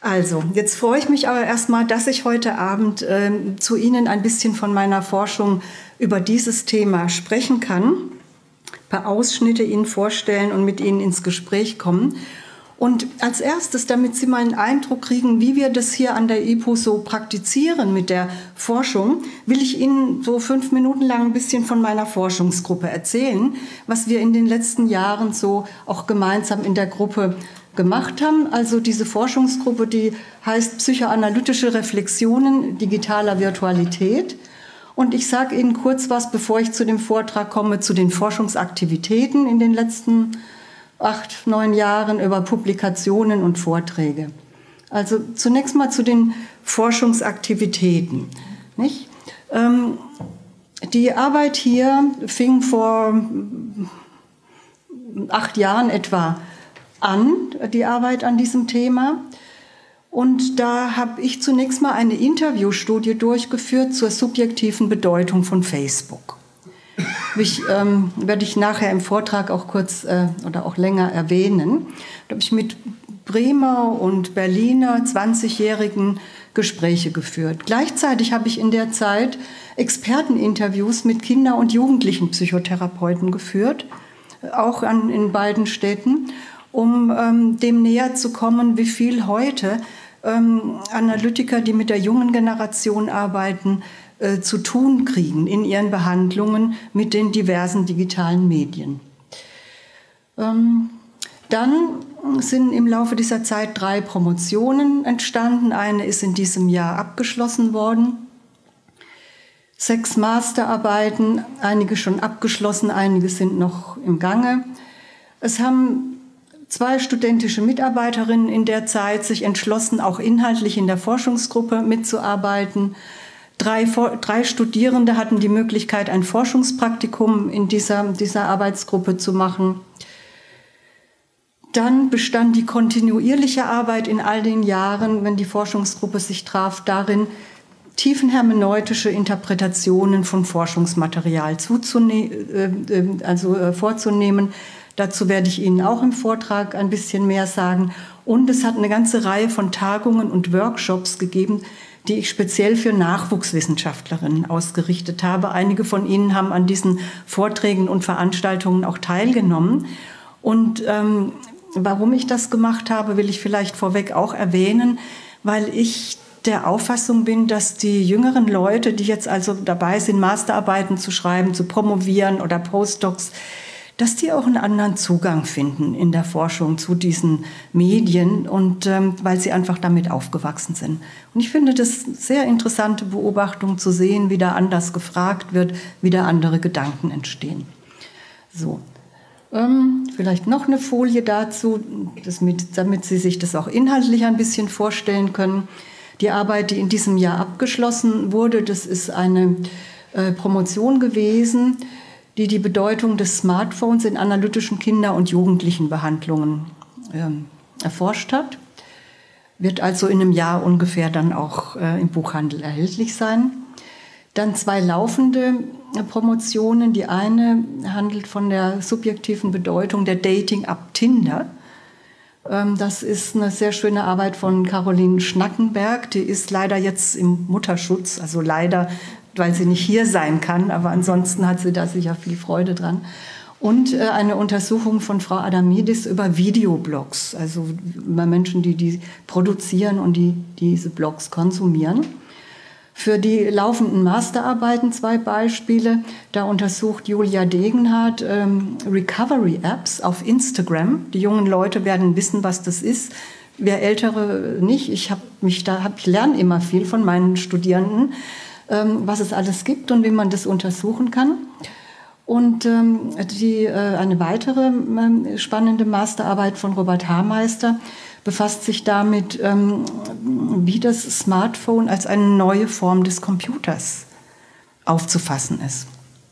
Also, jetzt freue ich mich aber erstmal, dass ich heute Abend zu Ihnen ein bisschen von meiner Forschung über dieses Thema sprechen kann, ein paar Ausschnitte Ihnen vorstellen und mit Ihnen ins Gespräch kommen. Und als erstes, damit Sie mal einen Eindruck kriegen, wie wir das hier an der IPU so praktizieren mit der Forschung, will ich Ihnen so 5 Minuten lang ein bisschen von meiner Forschungsgruppe erzählen, was wir in den letzten Jahren so auch gemeinsam in der Gruppe gemacht haben. Also diese Forschungsgruppe, die heißt Psychoanalytische Reflexionen digitaler Virtualität. Und ich sage Ihnen kurz was, bevor ich zu dem Vortrag komme, zu den Forschungsaktivitäten in den letzten 8, 9 Jahren über Publikationen und Vorträge. Also zunächst mal zu den Forschungsaktivitäten. Nicht? Die Arbeit hier fing vor 8 Jahren etwa an, die Arbeit an diesem Thema. Und da habe ich zunächst mal eine Interviewstudie durchgeführt zur subjektiven Bedeutung von Facebook. Werde ich nachher im Vortrag auch kurz oder auch länger erwähnen. Da habe ich mit Bremer und Berliner 20-Jährigen Gespräche geführt. Gleichzeitig habe ich in der Zeit Experteninterviews mit Kinder- und Jugendlichen Psychotherapeuten geführt, auch in beiden Städten, um dem näher zu kommen, wie viel heute Analytiker, die mit der jungen Generation arbeiten, zu tun kriegen in ihren Behandlungen mit den diversen digitalen Medien. Dann sind im Laufe dieser Zeit 3 Promotionen entstanden. Eine ist in diesem Jahr abgeschlossen worden. 6 Masterarbeiten, einige schon abgeschlossen, einige sind noch im Gange. Es haben 2 studentische Mitarbeiterinnen in der Zeit sich entschlossen, auch inhaltlich in der Forschungsgruppe mitzuarbeiten. 3 Studierende hatten die Möglichkeit, ein Forschungspraktikum in dieser Arbeitsgruppe zu machen. Dann bestand die kontinuierliche Arbeit in all den Jahren, wenn die Forschungsgruppe sich traf, darin, tiefenhermeneutische Interpretationen von Forschungsmaterial vorzunehmen. Dazu werde ich Ihnen auch im Vortrag ein bisschen mehr sagen. Und es hat eine ganze Reihe von Tagungen und Workshops gegeben, die ich speziell für Nachwuchswissenschaftlerinnen ausgerichtet habe. Einige von Ihnen haben an diesen Vorträgen und Veranstaltungen auch teilgenommen. Und warum ich das gemacht habe, will ich vielleicht vorweg auch erwähnen, weil ich der Auffassung bin, dass die jüngeren Leute, die jetzt also dabei sind, Masterarbeiten zu schreiben, zu promovieren oder Postdocs, dass die auch einen anderen Zugang finden in der Forschung zu diesen Medien und weil sie einfach damit aufgewachsen sind. Und ich finde das sehr interessante Beobachtung zu sehen, wie da anders gefragt wird, wie da andere Gedanken entstehen. So, vielleicht noch eine Folie dazu, damit Sie sich das auch inhaltlich ein bisschen vorstellen können. Die Arbeit, die in diesem Jahr abgeschlossen wurde, das ist eine Promotion gewesen, die Bedeutung des Smartphones in analytischen Kinder- und Jugendlichenbehandlungen erforscht hat. Wird also in einem Jahr ungefähr dann auch im Buchhandel erhältlich sein. Dann 2 laufende Promotionen. Die eine handelt von der subjektiven Bedeutung der Dating-App Tinder. Das ist eine sehr schöne Arbeit von Caroline Schnackenberg. Die ist leider jetzt im Mutterschutz, also leider, weil sie nicht hier sein kann, aber ansonsten hat sie da sicher viel Freude dran. Und eine Untersuchung von Frau Adamidis über Videoblogs, also über Menschen, die produzieren und die diese Blogs konsumieren. Für die laufenden Masterarbeiten 2 Beispiele. Da untersucht Julia Degenhardt Recovery-Apps auf Instagram. Die jungen Leute werden wissen, was das ist. Wer Ältere nicht. Ich lerne immer viel von meinen Studierenden, was es alles gibt und wie man das untersuchen kann. Und eine weitere spannende Masterarbeit von Robert Hameister befasst sich damit, wie das Smartphone als eine neue Form des Computers aufzufassen ist.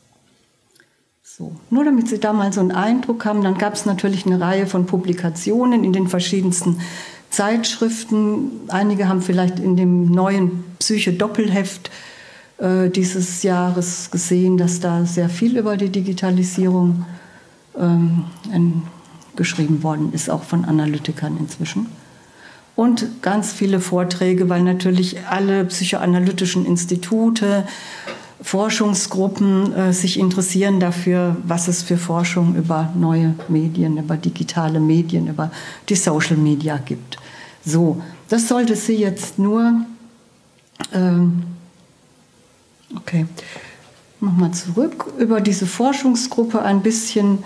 So, nur damit Sie da mal so einen Eindruck haben, dann gab es natürlich eine Reihe von Publikationen in den verschiedensten Zeitschriften. Einige haben vielleicht in dem neuen Psyche-Doppelheft dieses Jahres gesehen, dass da sehr viel über die Digitalisierung geschrieben worden ist, auch von Analytikern inzwischen. und ganz viele Vorträge, weil natürlich alle psychoanalytischen Institute, Forschungsgruppen sich interessieren dafür, was es für Forschung über neue Medien, über digitale Medien, über die Social Media gibt. So, das sollte Sie jetzt nur... Okay, nochmal zurück über diese Forschungsgruppe ein bisschen.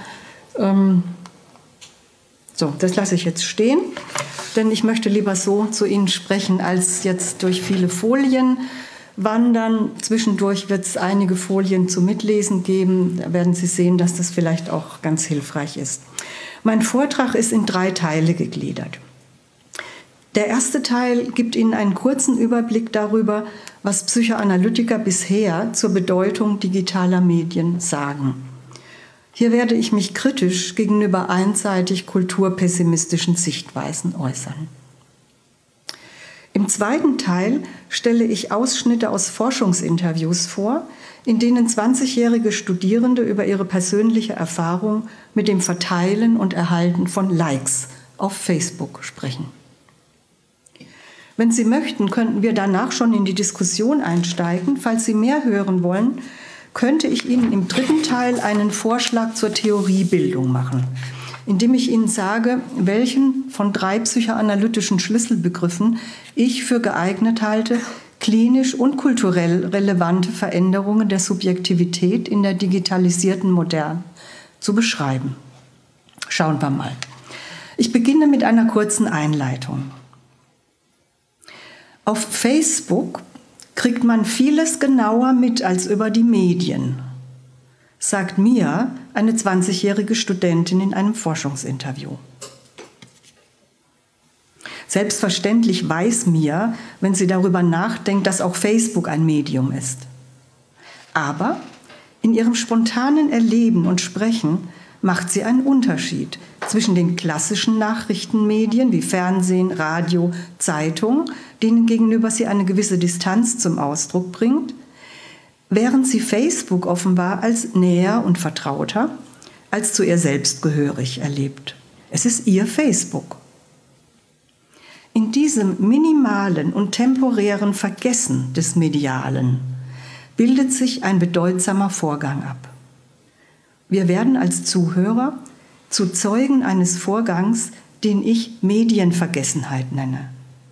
So, das lasse ich jetzt stehen, denn ich möchte lieber so zu Ihnen sprechen, als jetzt durch viele Folien wandern. Zwischendurch wird es einige Folien zum Mitlesen geben. Da werden Sie sehen, dass das vielleicht auch ganz hilfreich ist. Mein Vortrag ist in 3 Teile gegliedert. Der erste Teil gibt Ihnen einen kurzen Überblick darüber, was Psychoanalytiker bisher zur Bedeutung digitaler Medien sagen. Hier werde ich mich kritisch gegenüber einseitig kulturpessimistischen Sichtweisen äußern. Im zweiten Teil stelle ich Ausschnitte aus Forschungsinterviews vor, in denen 20-jährige Studierende über ihre persönliche Erfahrung mit dem Verteilen und Erhalten von Likes auf Facebook sprechen. Wenn Sie möchten, könnten wir danach schon in die Diskussion einsteigen. Falls Sie mehr hören wollen, könnte ich Ihnen im dritten Teil einen Vorschlag zur Theoriebildung machen, indem ich Ihnen sage, welchen von 3 psychoanalytischen Schlüsselbegriffen ich für geeignet halte, klinisch und kulturell relevante Veränderungen der Subjektivität in der digitalisierten Moderne zu beschreiben. Schauen wir mal. Ich beginne mit einer kurzen Einleitung. Auf Facebook kriegt man vieles genauer mit als über die Medien, sagt Mia, eine 20-jährige Studentin in einem Forschungsinterview. Selbstverständlich weiß Mia, wenn sie darüber nachdenkt, dass auch Facebook ein Medium ist. Aber in ihrem spontanen Erleben und Sprechen macht sie einen Unterschied zwischen den klassischen Nachrichtenmedien wie Fernsehen, Radio, Zeitung, denen gegenüber sie eine gewisse Distanz zum Ausdruck bringt, während sie Facebook offenbar als näher und vertrauter, als zu ihr selbst gehörig erlebt. Es ist ihr Facebook. In diesem minimalen und temporären Vergessen des Medialen bildet sich ein bedeutsamer Vorgang ab. Wir werden als Zuhörer zu Zeugen eines Vorgangs, den ich Medienvergessenheit nenne.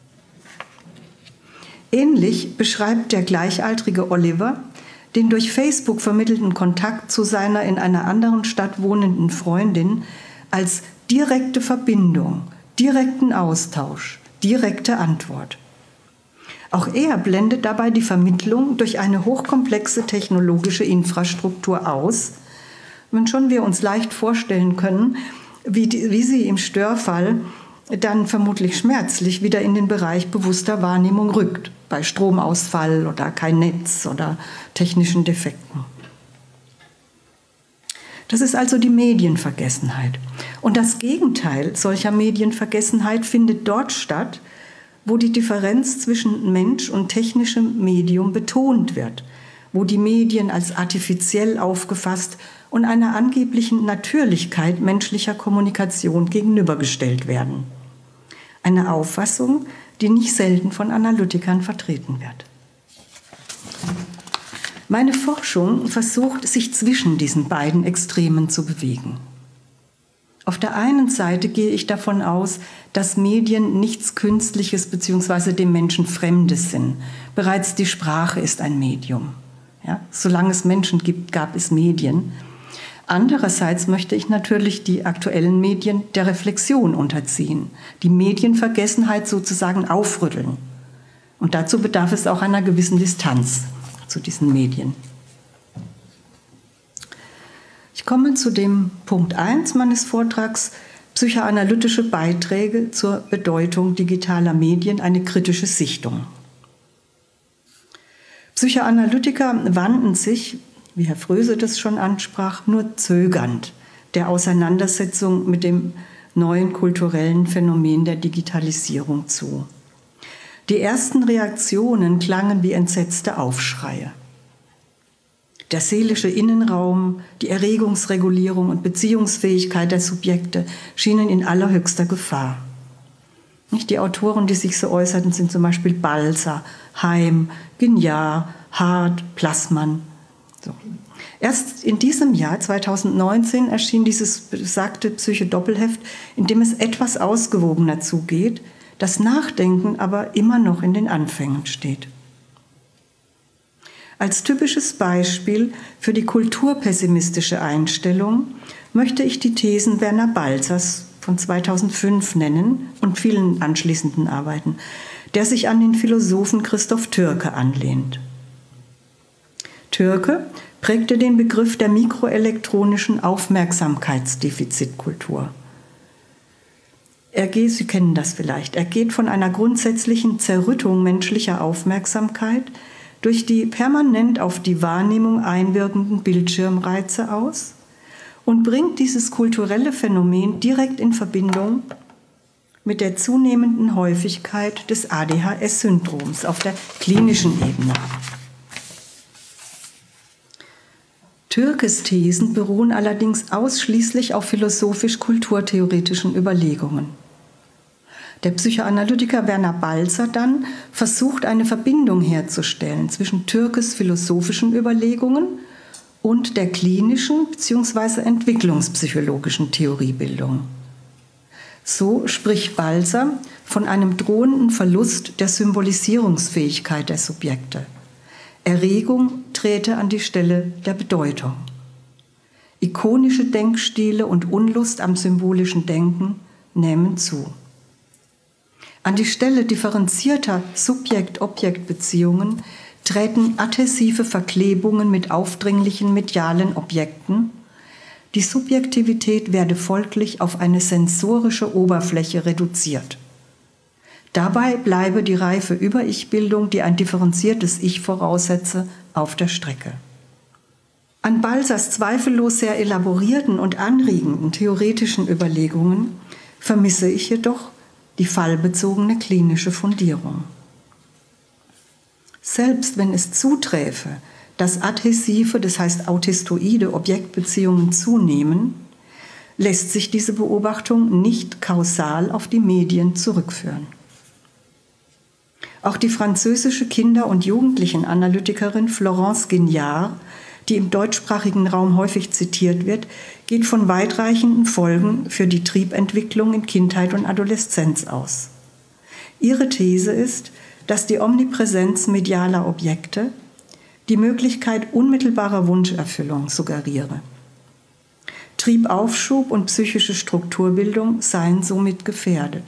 Ähnlich beschreibt der gleichaltrige Oliver den durch Facebook vermittelten Kontakt zu seiner in einer anderen Stadt wohnenden Freundin als direkte Verbindung, direkten Austausch, direkte Antwort. Auch er blendet dabei die Vermittlung durch eine hochkomplexe technologische Infrastruktur aus, wenn schon wir uns leicht vorstellen können, wie sie im Störfall dann vermutlich schmerzlich wieder in den Bereich bewusster Wahrnehmung rückt, bei Stromausfall oder kein Netz oder technischen Defekten. Das ist also die Medienvergessenheit. Und das Gegenteil solcher Medienvergessenheit findet dort statt, wo die Differenz zwischen Mensch und technischem Medium betont wird, wo die Medien als artifiziell aufgefasst und einer angeblichen Natürlichkeit menschlicher Kommunikation gegenübergestellt werden. Eine Auffassung, die nicht selten von Analytikern vertreten wird. Meine Forschung versucht, sich zwischen diesen beiden Extremen zu bewegen. Auf der einen Seite gehe ich davon aus, dass Medien nichts Künstliches bzw. dem Menschen Fremdes sind. Bereits die Sprache ist ein Medium. Ja, solange es Menschen gibt, gab es Medien. Andererseits möchte ich natürlich die aktuellen Medien der Reflexion unterziehen, die Medienvergessenheit sozusagen aufrütteln. Und dazu bedarf es auch einer gewissen Distanz zu diesen Medien. Ich komme zu dem Punkt 1 meines Vortrags, psychoanalytische Beiträge zur Bedeutung digitaler Medien, eine kritische Sichtung. Psychoanalytiker wandten sich, wie Herr Fröse das schon ansprach, nur zögernd der Auseinandersetzung mit dem neuen kulturellen Phänomen der Digitalisierung zu. Die ersten Reaktionen klangen wie entsetzte Aufschreie. Der seelische Innenraum, die Erregungsregulierung und Beziehungsfähigkeit der Subjekte schienen in allerhöchster Gefahr. Die Autoren, die sich so äußerten, sind zum Beispiel Balzer, Heim, Guignard, Hart, Plassmann. So. Erst in diesem Jahr, 2019, erschien dieses besagte Psyche-Doppelheft, in dem es etwas ausgewogener zugeht, das Nachdenken aber immer noch in den Anfängen steht. Als typisches Beispiel für die kulturpessimistische Einstellung möchte ich die Thesen Werner Balzers von 2005 nennen und vielen anschließenden Arbeiten, der sich an den Philosophen Christoph Türke anlehnt. Türke prägte den Begriff der mikroelektronischen Aufmerksamkeitsdefizitkultur. Sie kennen das vielleicht, er geht von einer grundsätzlichen Zerrüttung menschlicher Aufmerksamkeit durch die permanent auf die Wahrnehmung einwirkenden Bildschirmreize aus und bringt dieses kulturelle Phänomen direkt in Verbindung mit der zunehmenden Häufigkeit des ADHS-Syndroms auf der klinischen Ebene. Türkes Thesen beruhen allerdings ausschließlich auf philosophisch-kulturtheoretischen Überlegungen. Der Psychoanalytiker Werner Balzer dann versucht, eine Verbindung herzustellen zwischen Türkes philosophischen Überlegungen und der klinischen bzw. entwicklungspsychologischen Theoriebildung. So spricht Balzer von einem drohenden Verlust der Symbolisierungsfähigkeit der Subjekte. Erregung trete an die Stelle der Bedeutung. Ikonische Denkstile und Unlust am symbolischen Denken nehmen zu. An die Stelle differenzierter Subjekt-Objekt-Beziehungen treten adhäsive Verklebungen mit aufdringlichen medialen Objekten. Die Subjektivität werde folglich auf eine sensorische Oberfläche reduziert. Dabei bleibe die reife Über-Ich-Bildung, die ein differenziertes Ich voraussetze, auf der Strecke. An Balzers zweifellos sehr elaborierten und anregenden theoretischen Überlegungen vermisse ich jedoch die fallbezogene klinische Fundierung. Selbst wenn es zuträfe, dass adhäsive, das heißt autistoide Objektbeziehungen zunehmen, lässt sich diese Beobachtung nicht kausal auf die Medien zurückführen. Auch die französische Kinder- und Jugendlichenanalytikerin Florence Guignard, die im deutschsprachigen Raum häufig zitiert wird, geht von weitreichenden Folgen für die Triebentwicklung in Kindheit und Adoleszenz aus. Ihre These ist, dass die Omnipräsenz medialer Objekte die Möglichkeit unmittelbarer Wunscherfüllung suggeriere. Triebaufschub und psychische Strukturbildung seien somit gefährdet.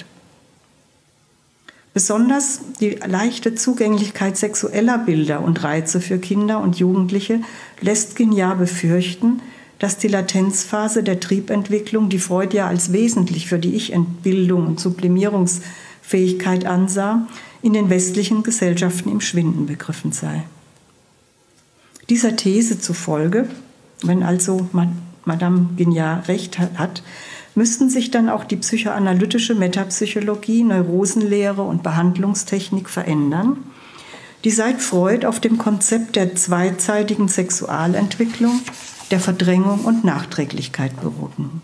Besonders die leichte Zugänglichkeit sexueller Bilder und Reize für Kinder und Jugendliche lässt Guignard befürchten, dass die Latenzphase der Triebentwicklung, die Freud ja als wesentlich für die Ich-Entbildung und Sublimierungsfähigkeit ansah, in den westlichen Gesellschaften im Schwinden begriffen sei. Dieser These zufolge, wenn also Madame Guignard recht hat, müssten sich dann auch die psychoanalytische Metapsychologie, Neurosenlehre und Behandlungstechnik verändern, die seit Freud auf dem Konzept der zweizeitigen Sexualentwicklung, der Verdrängung und Nachträglichkeit beruhten.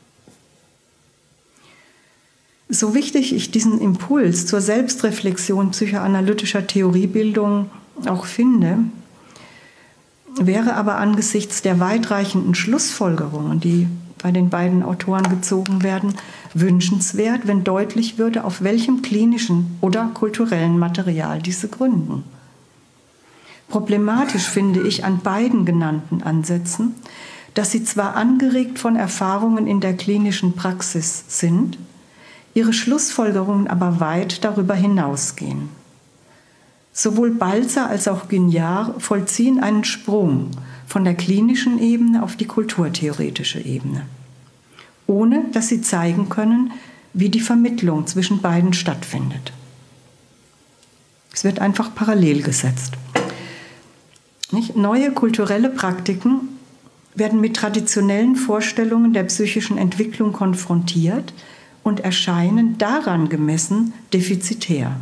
So wichtig ich diesen Impuls zur Selbstreflexion psychoanalytischer Theoriebildung auch finde, wäre aber angesichts der weitreichenden Schlussfolgerungen, die bei den beiden Autoren gezogen werden, wünschenswert, wenn deutlich würde, auf welchem klinischen oder kulturellen Material diese gründen. Problematisch finde ich an beiden genannten Ansätzen, dass sie zwar angeregt von Erfahrungen in der klinischen Praxis sind, ihre Schlussfolgerungen aber weit darüber hinausgehen. Sowohl Balzer als auch Guignard vollziehen einen Sprung von der klinischen Ebene auf die kulturtheoretische Ebene, ohne dass sie zeigen können, wie die Vermittlung zwischen beiden stattfindet. Es wird einfach parallel gesetzt. Neue kulturelle Praktiken werden mit traditionellen Vorstellungen der psychischen Entwicklung konfrontiert und erscheinen daran gemessen defizitär.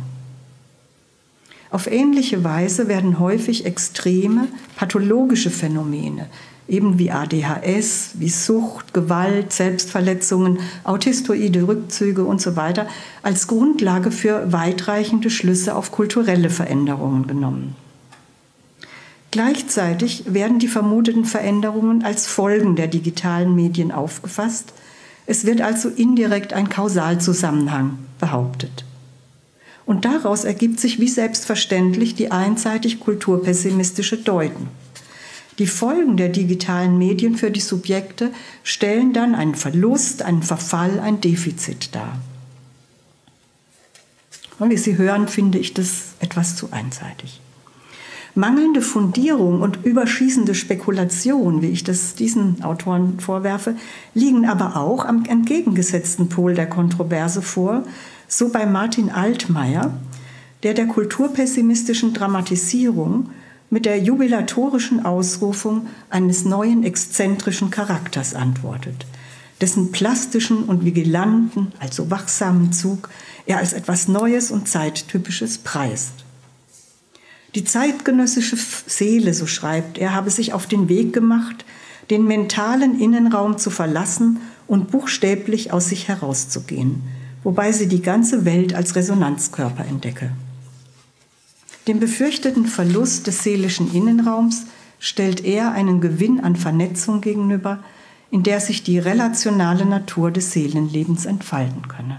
Auf ähnliche Weise werden häufig extreme, pathologische Phänomene eben wie ADHS, wie Sucht, Gewalt, Selbstverletzungen, autistoide Rückzüge und so weiter, als Grundlage für weitreichende Schlüsse auf kulturelle Veränderungen genommen. Gleichzeitig werden die vermuteten Veränderungen als Folgen der digitalen Medien aufgefasst. Es wird also indirekt ein Kausalzusammenhang behauptet. Und daraus ergibt sich wie selbstverständlich die einseitig kulturpessimistische Deuten. Die Folgen der digitalen Medien für die Subjekte stellen dann einen Verlust, einen Verfall, ein Defizit dar. Und wie Sie hören, finde ich das etwas zu einseitig. Mangelnde Fundierung und überschießende Spekulation, wie ich das diesen Autoren vorwerfe, liegen aber auch am entgegengesetzten Pol der Kontroverse vor, so bei Martin Altmaier, der kulturpessimistischen Dramatisierung mit der jubilatorischen Ausrufung eines neuen exzentrischen Charakters antwortet, dessen plastischen und vigilanten, also wachsamen Zug er als etwas Neues und Zeittypisches preist. Die zeitgenössische Seele, so schreibt er, habe sich auf den Weg gemacht, den mentalen Innenraum zu verlassen und buchstäblich aus sich herauszugehen, wobei sie die ganze Welt als Resonanzkörper entdecke. Dem befürchteten Verlust des seelischen Innenraums stellt er einen Gewinn an Vernetzung gegenüber, in der sich die relationale Natur des Seelenlebens entfalten könne.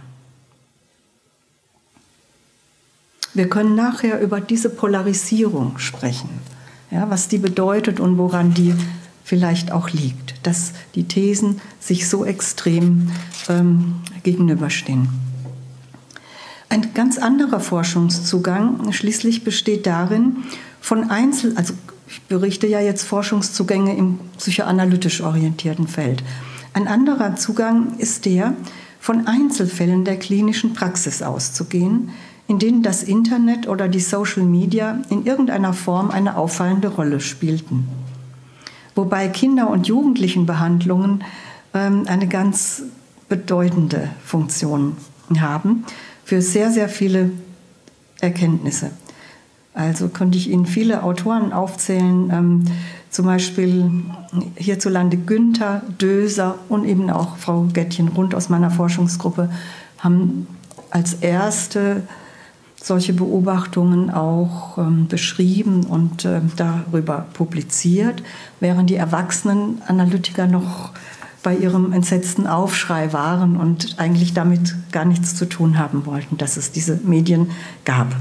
Wir können nachher über diese Polarisierung sprechen, ja, was die bedeutet und woran die vielleicht auch liegt, dass die Thesen sich so extrem gegenüberstehen. Ein ganz anderer Forschungszugang schließlich besteht darin, also ich berichte ja jetzt Forschungszugänge im psychoanalytisch orientierten Feld. Ein anderer Zugang ist der, von Einzelfällen der klinischen Praxis auszugehen, in denen das Internet oder die Social Media in irgendeiner Form eine auffallende Rolle spielten. Wobei Kinder- und Jugendlichenbehandlungen eine ganz bedeutende Funktion haben für sehr, sehr viele Erkenntnisse. Also könnte ich Ihnen viele Autoren aufzählen, zum Beispiel hierzulande Günther, Döser und eben auch Frau Gettchen-Rund aus meiner Forschungsgruppe haben als erste solche Beobachtungen auch beschrieben und darüber publiziert, während die erwachsenen Analytiker noch bei ihrem entsetzten Aufschrei waren und eigentlich damit gar nichts zu tun haben wollten, dass es diese Medien gab.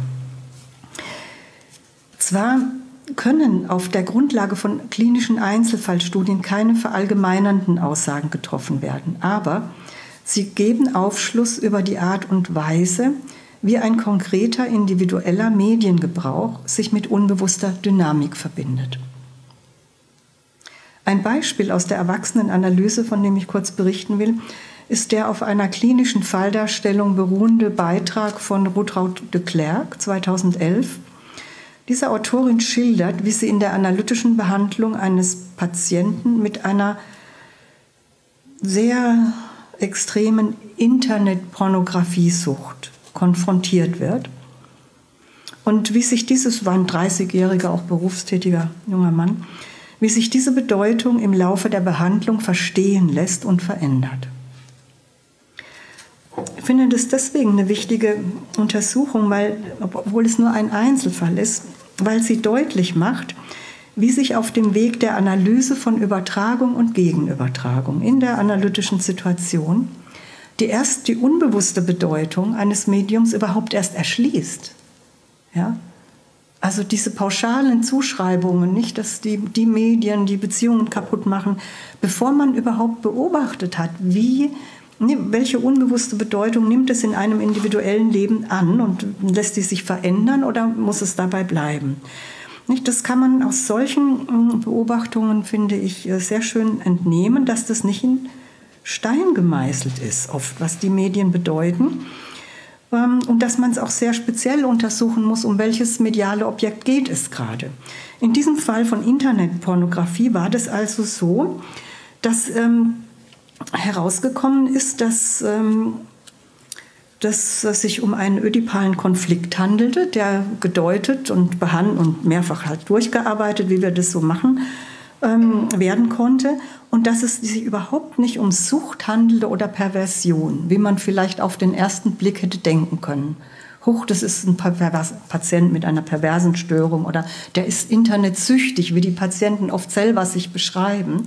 Zwar können auf der Grundlage von klinischen Einzelfallstudien keine verallgemeinernden Aussagen getroffen werden, aber sie geben Aufschluss über die Art und Weise, wie ein konkreter individueller Mediengebrauch sich mit unbewusster Dynamik verbindet. Ein Beispiel aus der Erwachsenenanalyse, von dem ich kurz berichten will, ist der auf einer klinischen Falldarstellung beruhende Beitrag von Rutraud de Klerk 2011. Diese Autorin schildert, wie sie in der analytischen Behandlung eines Patienten mit einer sehr extremen Internetpornografiesucht konfrontiert wird. Und wie sich dieses, war ein 30-jähriger, auch berufstätiger junger Mann, wie sich diese Bedeutung im Laufe der Behandlung verstehen lässt und verändert. Ich finde das deswegen eine wichtige Untersuchung, weil, obwohl es nur ein Einzelfall ist, weil sie deutlich macht, wie sich auf dem Weg der Analyse von Übertragung und Gegenübertragung in der analytischen Situation die unbewusste Bedeutung eines Mediums überhaupt erst erschließt. Ja? Also diese pauschalen Zuschreibungen, nicht, dass die Medien die Beziehungen kaputt machen, bevor man überhaupt beobachtet hat, welche unbewusste Bedeutung nimmt es in einem individuellen Leben an und lässt die sich verändern oder muss es dabei bleiben? Nicht, das kann man aus solchen Beobachtungen, finde ich, sehr schön entnehmen, dass das nicht in Stein gemeißelt ist, oft, was die Medien bedeuten. Und dass man es auch sehr speziell untersuchen muss, um welches mediale Objekt geht es gerade. In diesem Fall von Internetpornografie war das also so, dass herausgekommen ist, dass es sich um einen ödipalen Konflikt handelte, der gedeutet und behandelt und mehrfach halt durchgearbeitet, wie wir das so machen, werden konnte und dass es sich überhaupt nicht um Sucht handelte oder Perversion, wie man vielleicht auf den ersten Blick hätte denken können. Huch, das ist ein Patient mit einer perversen Störung oder der ist internetsüchtig, wie die Patienten oft selber sich beschreiben.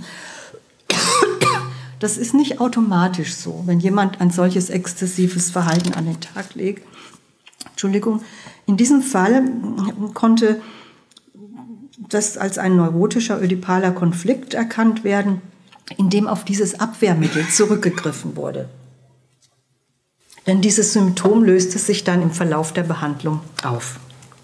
Das ist nicht automatisch so, wenn jemand ein solches exzessives Verhalten an den Tag legt. Entschuldigung, in diesem Fall konnte das als ein neurotischer ödipaler Konflikt erkannt werden, in dem auf dieses Abwehrmittel zurückgegriffen wurde. Denn dieses Symptom löste sich dann im Verlauf der Behandlung auf.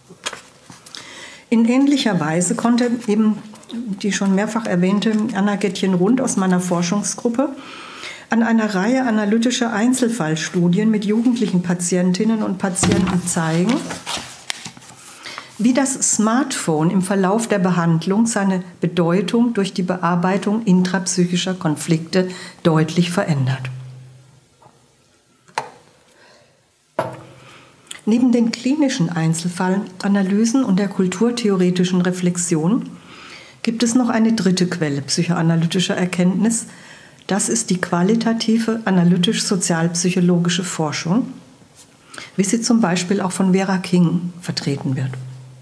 In ähnlicher Weise konnte eben die schon mehrfach erwähnte Anna Gettjen-Rund aus meiner Forschungsgruppe an einer Reihe analytischer Einzelfallstudien mit jugendlichen Patientinnen und Patienten zeigen, wie das Smartphone im Verlauf der Behandlung seine Bedeutung durch die Bearbeitung intrapsychischer Konflikte deutlich verändert. Neben den klinischen Einzelfallanalysen und der kulturtheoretischen Reflexion gibt es noch eine dritte Quelle psychoanalytischer Erkenntnis. Das ist die qualitative analytisch-sozialpsychologische Forschung, wie sie zum Beispiel auch von Vera King vertreten wird.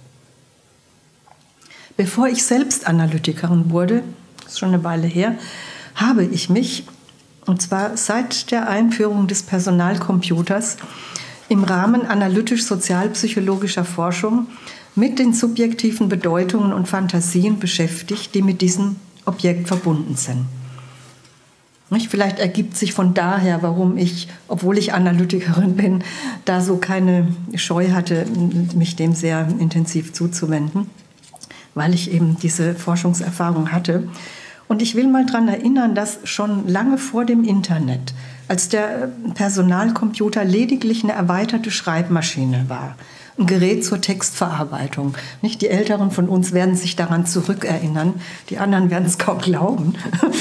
Bevor ich selbst Analytikerin wurde, das ist schon eine Weile her, habe ich mich, und zwar seit der Einführung des Personalcomputers, im Rahmen analytisch-sozialpsychologischer Forschung mit den subjektiven Bedeutungen und Fantasien beschäftigt, die mit diesem Objekt verbunden sind. Vielleicht ergibt sich von daher, warum ich, obwohl ich Analytikerin bin, da so keine Scheu hatte, mich dem sehr intensiv zuzuwenden, weil ich eben diese Forschungserfahrung hatte. Und ich will mal daran erinnern, dass schon lange vor dem Internet, als der Personalcomputer lediglich eine erweiterte Schreibmaschine war, ein Gerät zur Textverarbeitung. Nicht? Die Älteren von uns werden sich daran zurückerinnern, die anderen werden es kaum glauben,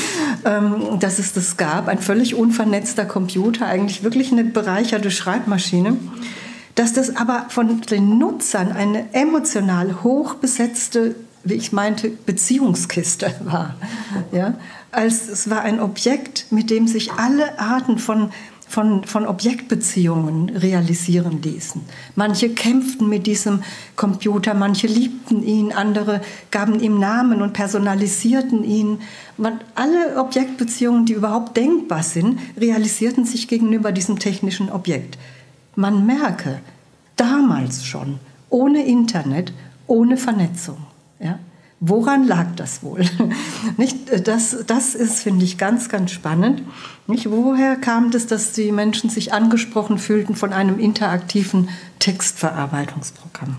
dass es das gab. Ein völlig unvernetzter Computer, eigentlich wirklich eine bereicherte Schreibmaschine. Dass das aber von den Nutzern eine emotional hochbesetzte, wie ich meinte, Beziehungskiste war. Ja? Es war ein Objekt, mit dem sich alle Arten von Objektbeziehungen realisieren ließen. Manche kämpften mit diesem Computer, manche liebten ihn, andere gaben ihm Namen und personalisierten ihn. Alle Objektbeziehungen, die überhaupt denkbar sind, realisierten sich gegenüber diesem technischen Objekt. Man merke, damals schon, ohne Internet, ohne Vernetzung. Ja? Woran lag das wohl? Nicht, das ist, finde ich, ganz, ganz spannend. Nicht, woher kam das, dass die Menschen sich angesprochen fühlten von einem interaktiven Textverarbeitungsprogramm?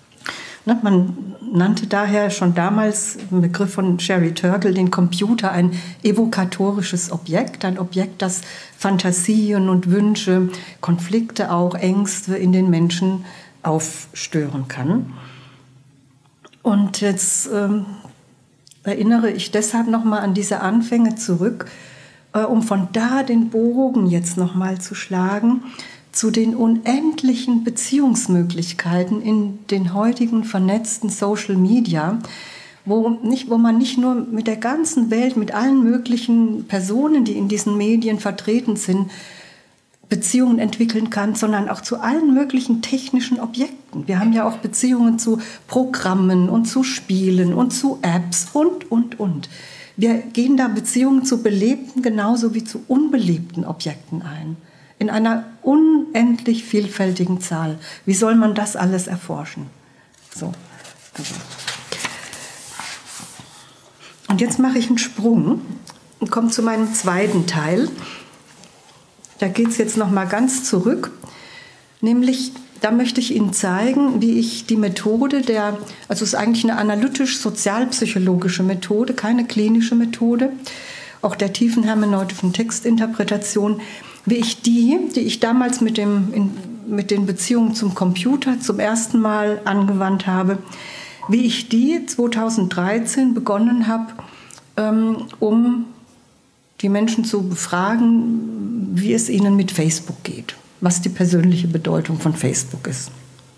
Man nannte daher schon damals im Begriff von Sherry Turkle den Computer ein evokatorisches Objekt, ein Objekt, das Fantasien und Wünsche, Konflikte auch, Ängste in den Menschen aufstören kann. Und jetzt erinnere ich deshalb nochmal an diese Anfänge zurück, um von da den Bogen jetzt nochmal zu schlagen zu den unendlichen Beziehungsmöglichkeiten in den heutigen vernetzten Social Media, wo man nicht nur mit der ganzen Welt, mit allen möglichen Personen, die in diesen Medien vertreten sind, Beziehungen entwickeln kann, sondern auch zu allen möglichen technischen Objekten. Wir haben ja auch Beziehungen zu Programmen und zu Spielen und zu Apps und. Wir gehen da Beziehungen zu belebten genauso wie zu unbelebten Objekten ein. In einer unendlich vielfältigen Zahl. Wie soll man das alles erforschen? So. Und jetzt mache ich einen Sprung und komme zu meinem zweiten Teil. Da geht es jetzt noch mal ganz zurück, nämlich da möchte ich Ihnen zeigen, wie ich die Methode also es ist eigentlich eine analytisch-sozialpsychologische Methode, keine klinische Methode, auch der tiefen hermeneutischen Textinterpretation, wie ich die ich damals mit den Beziehungen zum Computer zum ersten Mal angewandt habe, wie ich die 2013 begonnen habe, um die Menschen zu befragen, wie es ihnen mit Facebook geht, was die persönliche Bedeutung von Facebook ist.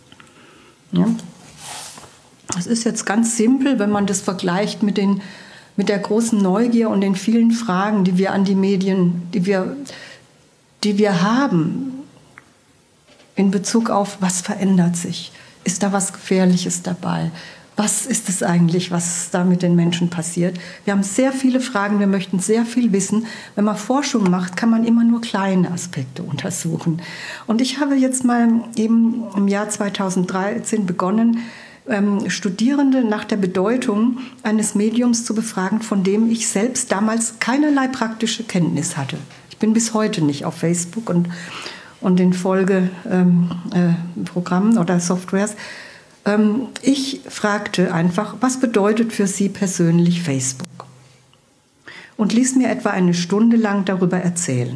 Ja? Das ist jetzt ganz simpel, wenn man das vergleicht mit mit der großen Neugier und den vielen Fragen, die wir an die Medien, die wir haben, in Bezug auf, was verändert sich? Ist da was Gefährliches dabei? Was ist es eigentlich, was da mit den Menschen passiert? Wir haben sehr viele Fragen, wir möchten sehr viel wissen. Wenn man Forschung macht, kann man immer nur kleine Aspekte untersuchen. Und ich habe jetzt mal eben im Jahr 2013 begonnen, Studierende nach der Bedeutung eines Mediums zu befragen, von dem ich selbst damals keinerlei praktische Kenntnis hatte. Ich bin bis heute nicht auf Facebook und den Folgeprogrammen oder Softwares. Ich fragte einfach, was bedeutet für Sie persönlich Facebook? Und ließ mir etwa eine Stunde lang darüber erzählen.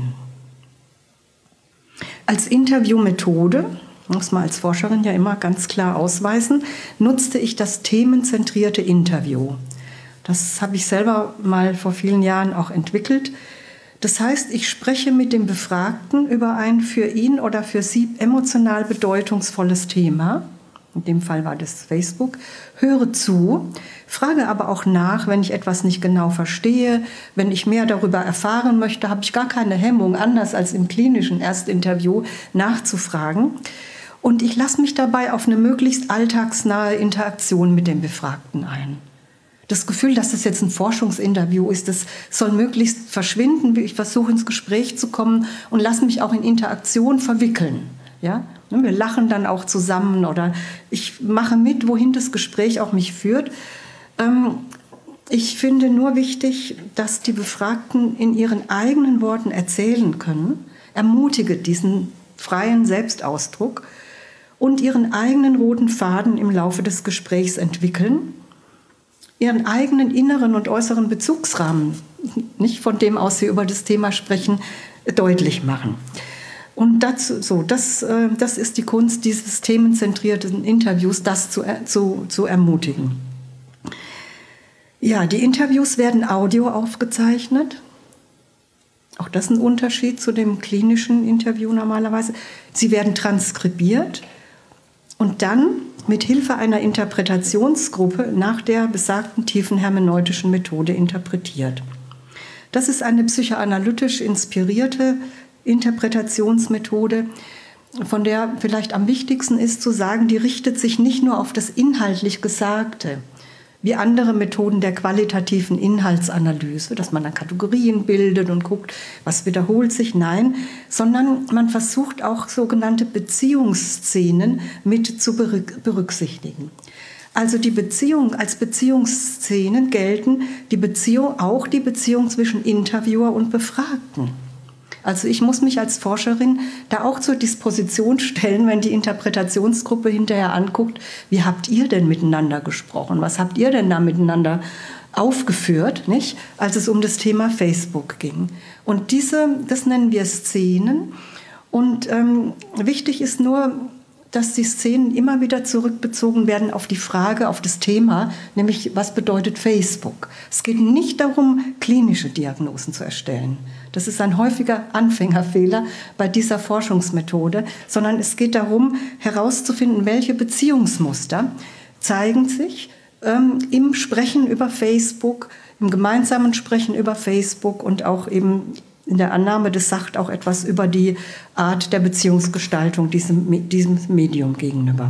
Als Interviewmethode, muss man als Forscherin ja immer ganz klar ausweisen, nutzte ich das themenzentrierte Interview. Das habe ich selber mal vor vielen Jahren auch entwickelt. Das heißt, ich spreche mit dem Befragten über ein für ihn oder für sie emotional bedeutungsvolles Thema. In dem Fall war das Facebook. Höre zu, frage aber auch nach, wenn ich etwas nicht genau verstehe. Wenn ich mehr darüber erfahren möchte, habe ich gar keine Hemmung, anders als im klinischen Erstinterview, nachzufragen. Und ich lasse mich dabei auf eine möglichst alltagsnahe Interaktion mit dem Befragten ein. Das Gefühl, dass das jetzt ein Forschungsinterview ist, das soll möglichst verschwinden. Ich versuche ins Gespräch zu kommen und lasse mich auch in Interaktion verwickeln. Ja? Wir lachen dann auch zusammen oder ich mache mit, wohin das Gespräch auch mich führt. Ich finde nur wichtig, dass die Befragten in ihren eigenen Worten erzählen können. Ermutige diesen freien Selbstausdruck und ihren eigenen roten Faden im Laufe des Gesprächs entwickeln. Ihren eigenen inneren und äußeren Bezugsrahmen, nicht von dem aus Sie über das Thema sprechen, deutlich machen. Und das ist die Kunst dieses themenzentrierten Interviews, das zu ermutigen. Ja, die Interviews werden audio aufgezeichnet. Auch das ist ein Unterschied zu dem klinischen Interview normalerweise. Sie werden transkribiert und dann mit Hilfe einer Interpretationsgruppe nach der besagten tiefen hermeneutischen Methode interpretiert. Das ist eine psychoanalytisch inspirierte Interpretationsmethode, von der vielleicht am wichtigsten ist zu sagen, die richtet sich nicht nur auf das inhaltlich Gesagte, wie andere Methoden der qualitativen Inhaltsanalyse, dass man dann Kategorien bildet und guckt, was wiederholt sich, nein, sondern man versucht auch sogenannte Beziehungsszenen mit zu berücksichtigen. Also die Beziehung, als Beziehungsszenen gelten auch die Beziehung zwischen Interviewer und Befragten. Also ich muss mich als Forscherin da auch zur Disposition stellen, wenn die Interpretationsgruppe hinterher anguckt, wie habt ihr denn miteinander gesprochen? Was habt ihr denn da miteinander aufgeführt, nicht? Als es um das Thema Facebook ging? Und das nennen wir Szenen. Und wichtig ist nur, dass die Szenen immer wieder zurückbezogen werden auf die Frage, auf das Thema, nämlich was bedeutet Facebook? Es geht nicht darum, klinische Diagnosen zu erstellen. Das ist ein häufiger Anfängerfehler bei dieser Forschungsmethode, sondern es geht darum, herauszufinden, welche Beziehungsmuster zeigen sich im Sprechen über Facebook, im gemeinsamen Sprechen über Facebook und auch eben in der Annahme, das sagt auch etwas über die Art der Beziehungsgestaltung diesem Medium gegenüber.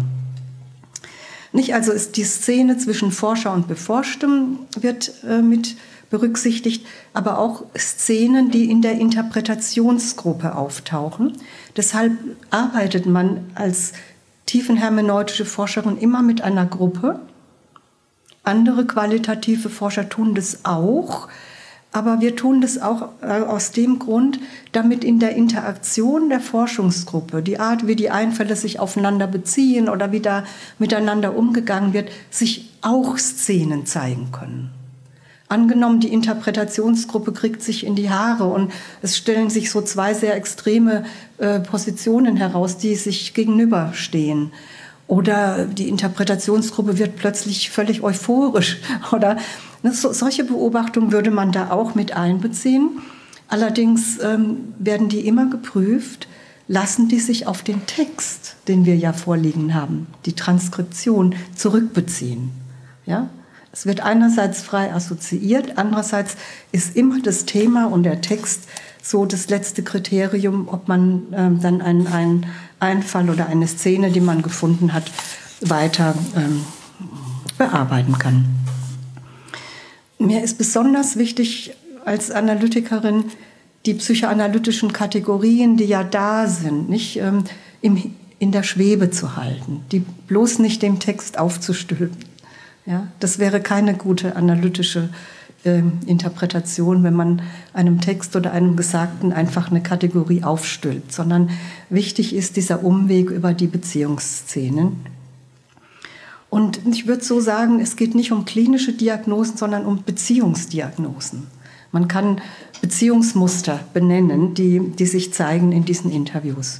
Nicht also ist die Szene zwischen Forscher und Beforschtem wird mit berücksichtigt, aber auch Szenen, die in der Interpretationsgruppe auftauchen. Deshalb arbeitet man als tiefenhermeneutische Forscherin immer mit einer Gruppe. Andere qualitative Forscher tun das auch, aber wir tun das auch aus dem Grund, damit in der Interaktion der Forschungsgruppe, die Art, wie die Einfälle sich aufeinander beziehen oder wie da miteinander umgegangen wird, sich auch Szenen zeigen können. Angenommen, die Interpretationsgruppe kriegt sich in die Haare und es stellen sich so zwei sehr extreme Positionen heraus, die sich gegenüberstehen. Oder die Interpretationsgruppe wird plötzlich völlig euphorisch. Oder solche Beobachtungen würde man da auch mit einbeziehen. Allerdings werden die immer geprüft, lassen die sich auf den Text, den wir ja vorliegen haben, die Transkription, zurückbeziehen. Ja? Es wird einerseits frei assoziiert, andererseits ist immer das Thema und der Text so das letzte Kriterium, ob man dann einen Einfall oder eine Szene, die man gefunden hat, weiter bearbeiten kann. Mir ist besonders wichtig als Analytikerin, die psychoanalytischen Kategorien, die ja da sind, nicht in der Schwebe zu halten, die bloß nicht dem Text aufzustülpen. Ja, das wäre keine gute analytische Interpretation, wenn man einem Text oder einem Gesagten einfach eine Kategorie aufstülpt, sondern wichtig ist dieser Umweg über die Beziehungsszenen. Und ich würde so sagen, es geht nicht um klinische Diagnosen, sondern um Beziehungsdiagnosen. Man kann Beziehungsmuster benennen, die sich zeigen in diesen Interviews.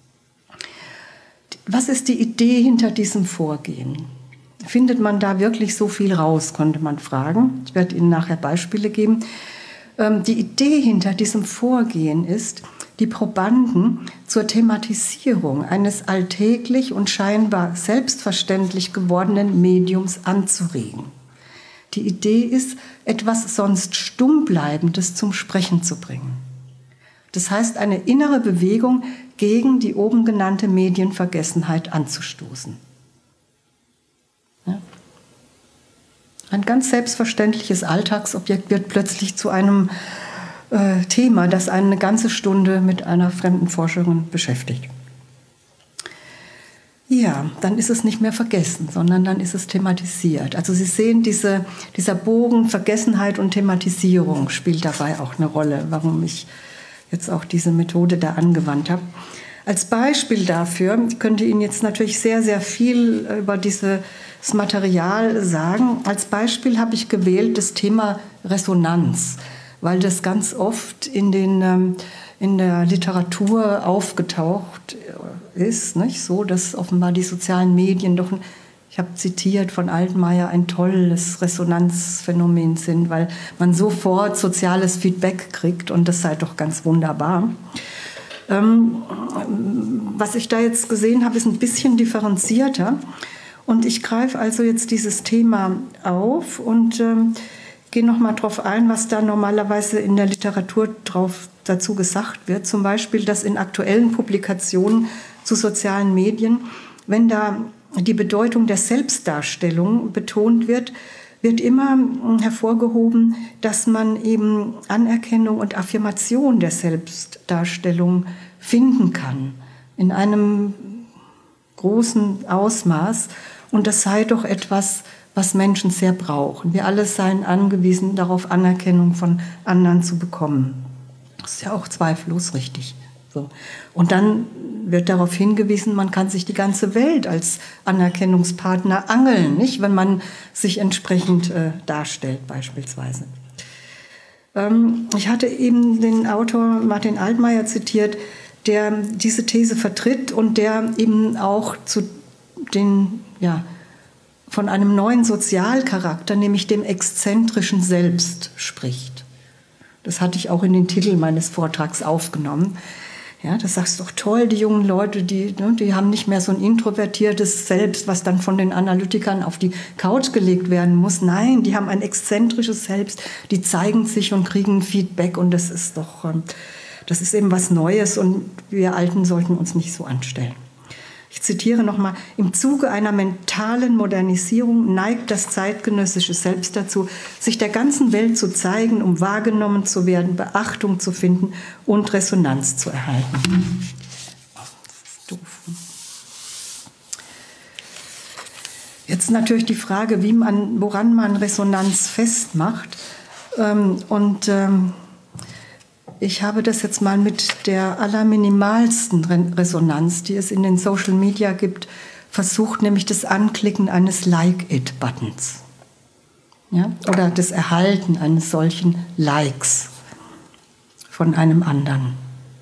Was ist die Idee hinter diesem Vorgehen? Findet man da wirklich so viel raus, konnte man fragen. Ich werde Ihnen nachher Beispiele geben. Die Idee hinter diesem Vorgehen ist, die Probanden zur Thematisierung eines alltäglich und scheinbar selbstverständlich gewordenen Mediums anzuregen. Die Idee ist, etwas sonst Stummbleibendes zum Sprechen zu bringen. Das heißt, eine innere Bewegung gegen die oben genannte Medienvergessenheit anzustoßen. Ja. Ein ganz selbstverständliches Alltagsobjekt wird plötzlich zu einem Thema, das eine ganze Stunde mit einer fremden Forscherin beschäftigt. Ja, dann ist es nicht mehr vergessen, sondern dann ist es thematisiert. Also Sie sehen, dieser Bogen Vergessenheit und Thematisierung spielt dabei auch eine Rolle, warum ich jetzt auch diese Methode da angewandt habe. Als Beispiel dafür, ich könnte Ihnen jetzt natürlich sehr, sehr viel über dieses Material sagen. Als Beispiel habe ich gewählt das Thema Resonanz, weil das ganz oft in der Literatur aufgetaucht ist, nicht? So, dass offenbar die sozialen Medien doch, ich habe zitiert von Altmaier, ein tolles Resonanzphänomen sind, weil man sofort soziales Feedback kriegt und das sei doch ganz wunderbar. Was ich da jetzt gesehen habe, ist ein bisschen differenzierter und ich greife also jetzt dieses Thema auf und gehe noch mal drauf ein, was da normalerweise in der Literatur dazu gesagt wird. Zum Beispiel, dass in aktuellen Publikationen zu sozialen Medien, wenn da die Bedeutung der Selbstdarstellung betont wird, wird immer hervorgehoben, dass man eben Anerkennung und Affirmation der Selbstdarstellung finden kann in einem großen Ausmaß. Und das sei doch etwas, was Menschen sehr brauchen. Wir alle seien angewiesen, darauf Anerkennung von anderen zu bekommen. Das ist ja auch zweifellos richtig. So. Und dann wird darauf hingewiesen, man kann sich die ganze Welt als Anerkennungspartner angeln, nicht, wenn man sich entsprechend darstellt beispielsweise. Ich hatte eben den Autor Martin Altmaier zitiert, der diese These vertritt und der eben auch von einem neuen Sozialcharakter, nämlich dem exzentrischen Selbst, spricht. Das hatte ich auch in den Titel meines Vortrags aufgenommen. Ja, das sagst doch toll, die jungen Leute, die haben nicht mehr so ein introvertiertes Selbst, was dann von den Analytikern auf die Couch gelegt werden muss. Nein, die haben ein exzentrisches Selbst, die zeigen sich und kriegen Feedback und das ist eben was Neues und wir Alten sollten uns nicht so anstellen. Ich zitiere nochmal, im Zuge einer mentalen Modernisierung neigt das zeitgenössische Selbst dazu, sich der ganzen Welt zu zeigen, um wahrgenommen zu werden, Beachtung zu finden und Resonanz zu erhalten. Das ist doof. Jetzt natürlich die Frage, woran man Resonanz festmacht. Ich habe das jetzt mal mit der allerminimalsten Resonanz, die es in den Social Media gibt, versucht, nämlich das Anklicken eines Like-It-Buttons. Ja? Oder das Erhalten eines solchen Likes von einem anderen.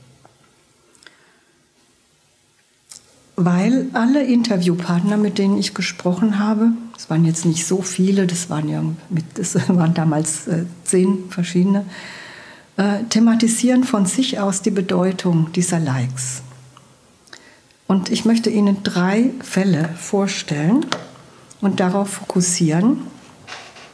Weil alle Interviewpartner, mit denen ich gesprochen habe, das waren jetzt nicht so viele, das waren damals 10 verschiedene, thematisieren von sich aus die Bedeutung dieser Likes. Und ich möchte Ihnen 3 Fälle vorstellen und darauf fokussieren.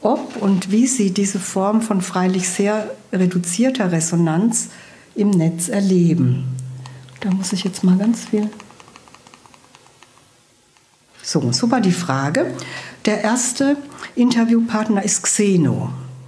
ob und wie sie diese Form von freilich sehr reduzierter Resonanz im Netz erleben. Da muss ich jetzt mal ganz viel... So war die Frage. Der erste Interviewpartner ist Xeno.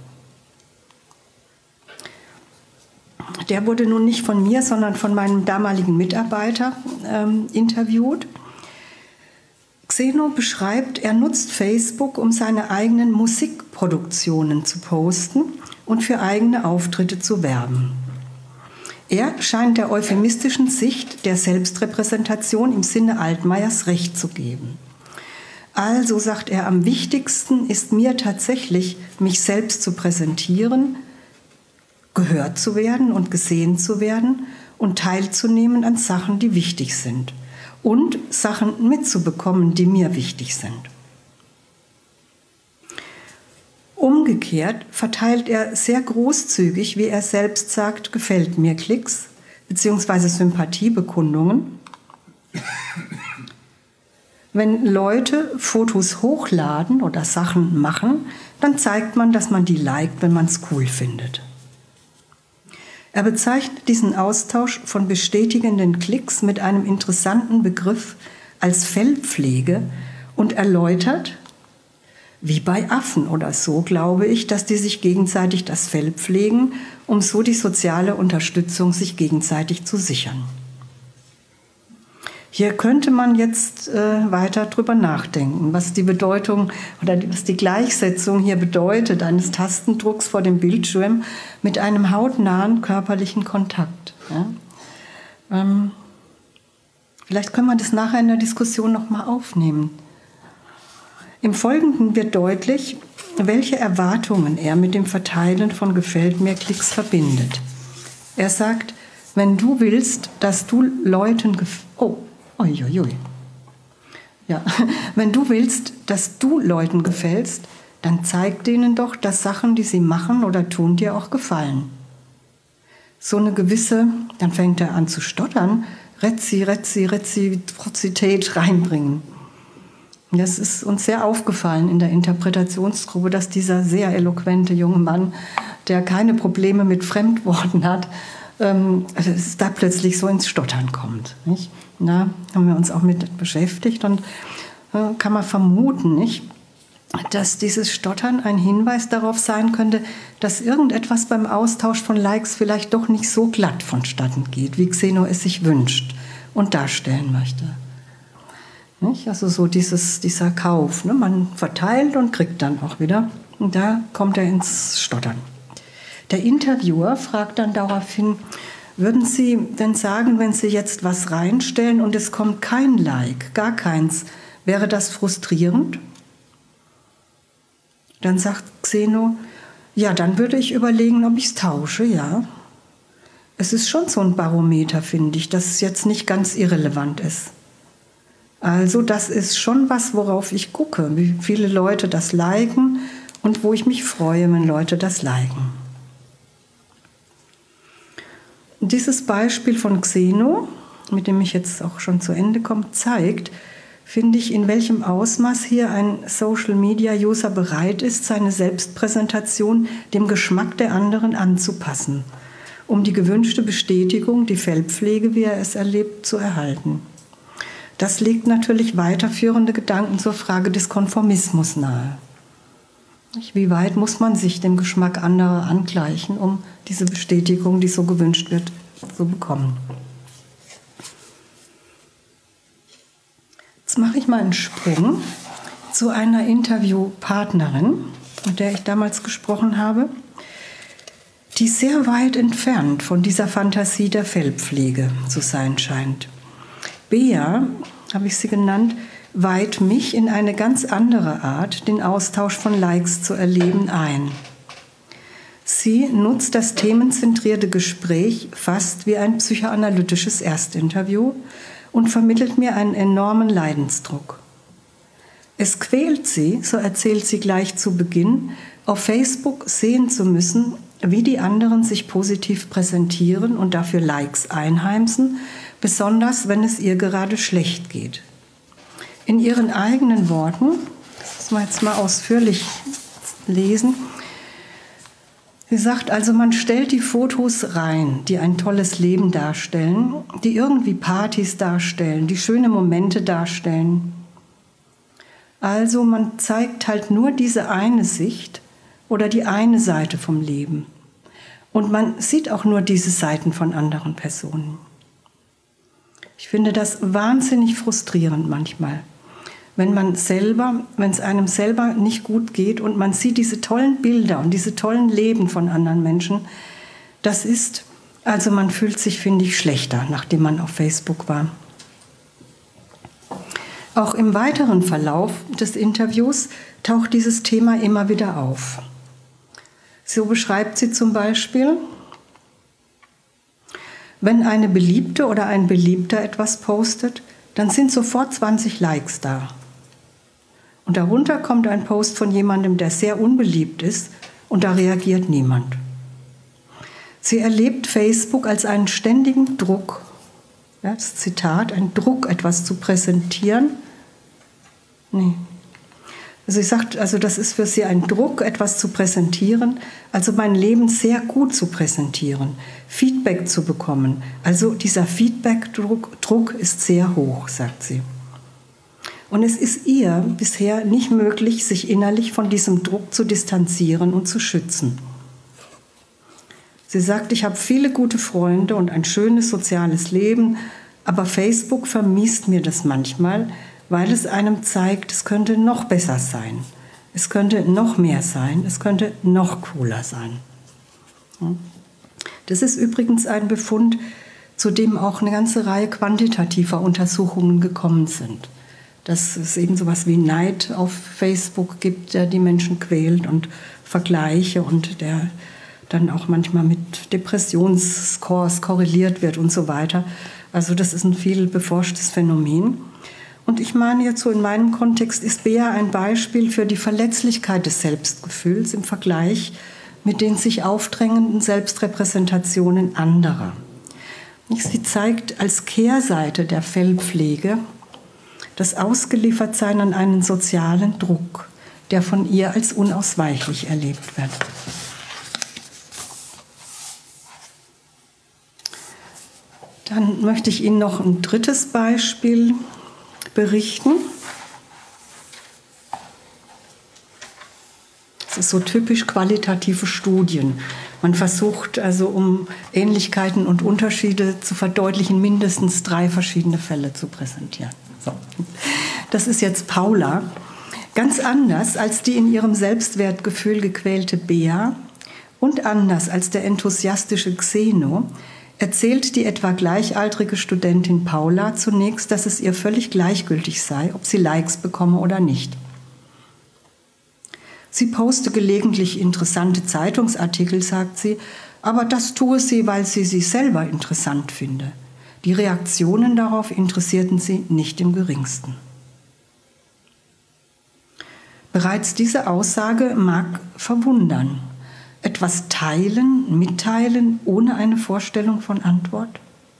Der wurde nun nicht von mir, sondern von meinem damaligen Mitarbeiter interviewt. Xeno beschreibt, er nutzt Facebook, um seine eigenen Musikproduktionen zu posten und für eigene Auftritte zu werben. Er scheint der euphemistischen Sicht der Selbstrepräsentation im Sinne Altmaiers recht zu geben. Also, sagt er, am wichtigsten ist mir tatsächlich, mich selbst zu präsentieren, gehört zu werden und gesehen zu werden und teilzunehmen an Sachen, die wichtig sind und Sachen mitzubekommen, die mir wichtig sind. Umgekehrt verteilt er sehr großzügig, wie er selbst sagt, gefällt mir Klicks bzw. Sympathiebekundungen. Wenn Leute Fotos hochladen oder Sachen machen, dann zeigt man, dass man die liked, wenn man es cool findet. Er bezeichnet diesen Austausch von bestätigenden Klicks mit einem interessanten Begriff als Fellpflege und erläutert, wie bei Affen oder so, glaube ich, dass die sich gegenseitig das Fell pflegen, um so die soziale Unterstützung sich gegenseitig zu sichern. Hier könnte man jetzt weiter drüber nachdenken, was die Bedeutung oder was die Gleichsetzung hier bedeutet, eines Tastendrucks vor dem Bildschirm mit einem hautnahen körperlichen Kontakt. Ja? Vielleicht können wir das nachher in der Diskussion nochmal aufnehmen. Im Folgenden wird deutlich, welche Erwartungen er mit dem Verteilen von Gefällt mir Klicks verbindet. Er sagt, wenn du willst, dass du Leuten wenn du willst, dass du Leuten gefällst, dann zeig denen doch, dass Sachen, die sie machen oder tun, dir auch gefallen. So eine gewisse, dann fängt er an zu stottern, Reziprozität reinbringen. Das ist uns sehr aufgefallen in der Interpretationsgruppe, dass dieser sehr eloquente junge Mann, der keine Probleme mit Fremdworten hat, da plötzlich so ins Stottern kommt. Nicht? Da haben wir uns auch mit beschäftigt und kann man vermuten, nicht, dass dieses Stottern ein Hinweis darauf sein könnte, dass irgendetwas beim Austausch von Likes vielleicht doch nicht so glatt vonstatten geht, wie Xeno es sich wünscht und darstellen möchte. Nicht? Also so dieser Kauf, ne? Man verteilt und kriegt dann auch wieder. Und da kommt er ins Stottern. Der Interviewer fragt dann daraufhin, würden Sie denn sagen, wenn Sie jetzt was reinstellen und es kommt kein Like, gar keins, wäre das frustrierend? Dann sagt Xeno, ja, dann würde ich überlegen, ob ich es tausche, ja. Es ist schon so ein Barometer, finde ich, dass es jetzt nicht ganz irrelevant ist. Also das ist schon was, worauf ich gucke, wie viele Leute das liken und wo ich mich freue, wenn Leute das liken. Dieses Beispiel von Xeno, mit dem ich jetzt auch schon zu Ende komme, zeigt, finde ich, in welchem Ausmaß hier ein Social-Media-User bereit ist, seine Selbstpräsentation dem Geschmack der anderen anzupassen, um die gewünschte Bestätigung, die Fellpflege, wie er es erlebt, zu erhalten. Das legt natürlich weiterführende Gedanken zur Frage des Konformismus nahe. Wie weit muss man sich dem Geschmack anderer angleichen, um diese Bestätigung, die so gewünscht wird, zu bekommen? Jetzt mache ich mal einen Sprung zu einer Interviewpartnerin, mit der ich damals gesprochen habe, die sehr weit entfernt von dieser Fantasie der Fellpflege zu sein scheint. Bea, habe ich sie genannt, weiht mich in eine ganz andere Art, den Austausch von Likes zu erleben, ein. Sie nutzt das themenzentrierte Gespräch fast wie ein psychoanalytisches Erstinterview und vermittelt mir einen enormen Leidensdruck. Es quält sie, so erzählt sie gleich zu Beginn, auf Facebook sehen zu müssen, wie die anderen sich positiv präsentieren und dafür Likes einheimsen, besonders wenn es ihr gerade schlecht geht. In ihren eigenen Worten, das müssen wir jetzt mal ausführlich lesen. Sie sagt also, man stellt die Fotos rein, die ein tolles Leben darstellen, die irgendwie Partys darstellen, die schöne Momente darstellen. Also man zeigt halt nur diese eine Sicht oder die eine Seite vom Leben. Und man sieht auch nur diese Seiten von anderen Personen. Ich finde das wahnsinnig frustrierend manchmal, wenn es einem selber nicht gut geht und man sieht diese tollen Bilder und diese tollen Leben von anderen Menschen. Also man fühlt sich, finde ich, schlechter, nachdem man auf Facebook war. Auch im weiteren Verlauf des Interviews taucht dieses Thema immer wieder auf. So beschreibt sie zum Beispiel: Wenn eine Beliebte oder ein Beliebter etwas postet, dann sind sofort 20 Likes da. Und darunter kommt ein Post von jemandem, der sehr unbeliebt ist, und da reagiert niemand. Sie erlebt Facebook als einen ständigen Druck, ja, das Zitat, ein Druck, etwas zu präsentieren. Also sie sagt, also das ist für sie ein Druck, etwas zu präsentieren, also mein Leben sehr gut zu präsentieren, Feedback zu bekommen. Also dieser Feedback-Druck ist sehr hoch, sagt sie. Und es ist ihr bisher nicht möglich, sich innerlich von diesem Druck zu distanzieren und zu schützen. Sie sagt, ich habe viele gute Freunde und ein schönes soziales Leben, aber Facebook vermiest mir das manchmal, weil es einem zeigt, es könnte noch besser sein, es könnte noch mehr sein, es könnte noch cooler sein. Das ist übrigens ein Befund, zu dem auch eine ganze Reihe quantitativer Untersuchungen gekommen sind. Dass es eben sowas wie Neid auf Facebook gibt, der die Menschen quält, und Vergleiche und der dann auch manchmal mit Depressionsscores korreliert wird und so weiter. Also das ist ein viel beforschtes Phänomen. Und ich meine jetzt so, in meinem Kontext ist Bea ein Beispiel für die Verletzlichkeit des Selbstgefühls im Vergleich mit den sich aufdrängenden Selbstrepräsentationen anderer. Sie zeigt als Kehrseite der Fellpflege das Ausgeliefertsein an einen sozialen Druck, der von ihr als unausweichlich erlebt wird. Dann möchte ich Ihnen noch ein drittes Beispiel berichten. Das ist so typisch qualitative Studien. Man versucht also, um Ähnlichkeiten und Unterschiede zu verdeutlichen, mindestens 3 verschiedene Fälle zu präsentieren. So. Das ist jetzt Paula. Ganz anders als die in ihrem Selbstwertgefühl gequälte Bea und anders als der enthusiastische Xeno erzählt die etwa gleichaltrige Studentin Paula zunächst, dass es ihr völlig gleichgültig sei, ob sie Likes bekomme oder nicht. Sie poste gelegentlich interessante Zeitungsartikel, sagt sie, aber das tue sie, weil sie sich selber interessant finde. Die Reaktionen darauf interessierten sie nicht im geringsten. Bereits diese Aussage mag verwundern. Etwas teilen, mitteilen, ohne eine Vorstellung von Antwort?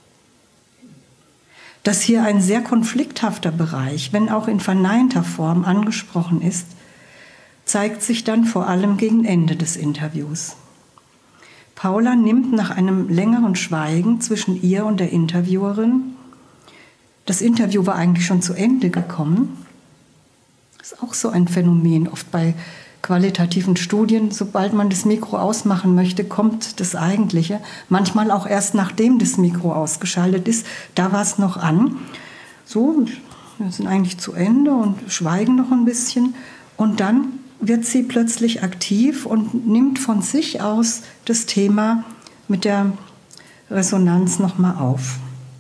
Dass hier ein sehr konflikthafter Bereich, wenn auch in verneinter Form, angesprochen ist, zeigt sich dann vor allem gegen Ende des Interviews. Paula nimmt nach einem längeren Schweigen zwischen ihr und der Interviewerin, das Interview war eigentlich schon zu Ende gekommen, das ist auch so ein Phänomen, oft bei qualitativen Studien, sobald man das Mikro ausmachen möchte, kommt das Eigentliche, manchmal auch erst nachdem das Mikro ausgeschaltet ist, da war es noch an. So, wir sind eigentlich zu Ende und schweigen noch ein bisschen und dann wird sie plötzlich aktiv und nimmt von sich aus das Thema mit der Resonanz nochmal auf.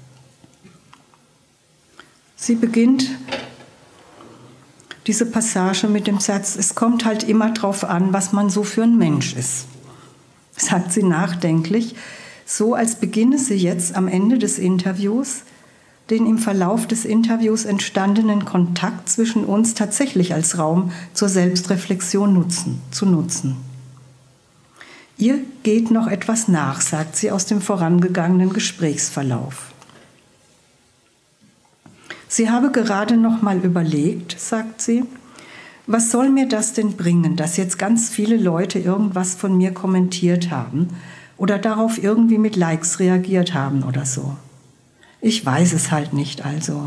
Sie beginnt diese Passage mit dem Satz, es kommt halt immer drauf an, was man so für ein Mensch ist. Sagt sie nachdenklich, so als beginne sie jetzt am Ende des Interviews den im Verlauf des Interviews entstandenen Kontakt zwischen uns tatsächlich als Raum zur Selbstreflexion zu nutzen. Ihr geht noch etwas nach, sagt sie aus dem vorangegangenen Gesprächsverlauf. Sie habe gerade noch mal überlegt, sagt sie, Was soll mir das denn bringen, dass jetzt ganz viele Leute irgendwas von mir kommentiert haben oder darauf irgendwie mit Likes reagiert haben oder so? Ich weiß es halt nicht, also.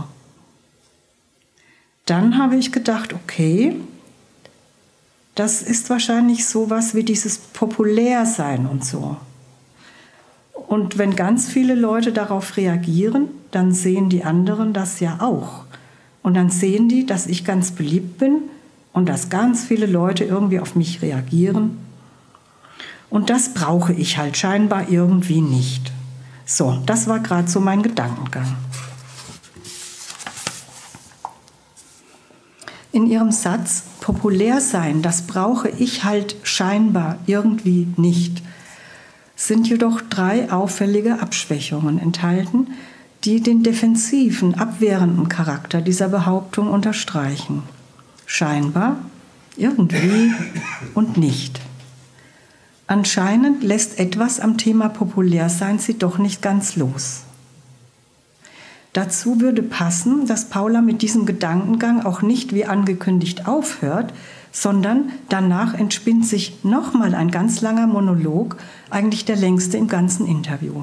Dann habe ich gedacht, okay, das ist wahrscheinlich sowas wie dieses Populärsein und so. Und wenn ganz viele Leute darauf reagieren, dann sehen die anderen das ja auch. Und dann sehen die, dass ich ganz beliebt bin und dass ganz viele Leute irgendwie auf mich reagieren. Und das brauche ich halt scheinbar irgendwie nicht. So, das war gerade so mein Gedankengang. In ihrem Satz, populär sein, das brauche ich halt scheinbar irgendwie nicht, sind jedoch 3 auffällige Abschwächungen enthalten, die den defensiven, abwehrenden Charakter dieser Behauptung unterstreichen. Scheinbar, irgendwie und nicht. Anscheinend lässt etwas am Thema Populärsein sie doch nicht ganz los. Dazu würde passen, dass Paula mit diesem Gedankengang auch nicht wie angekündigt aufhört, sondern danach entspinnt sich nochmal ein ganz langer Monolog, eigentlich der längste im ganzen Interview.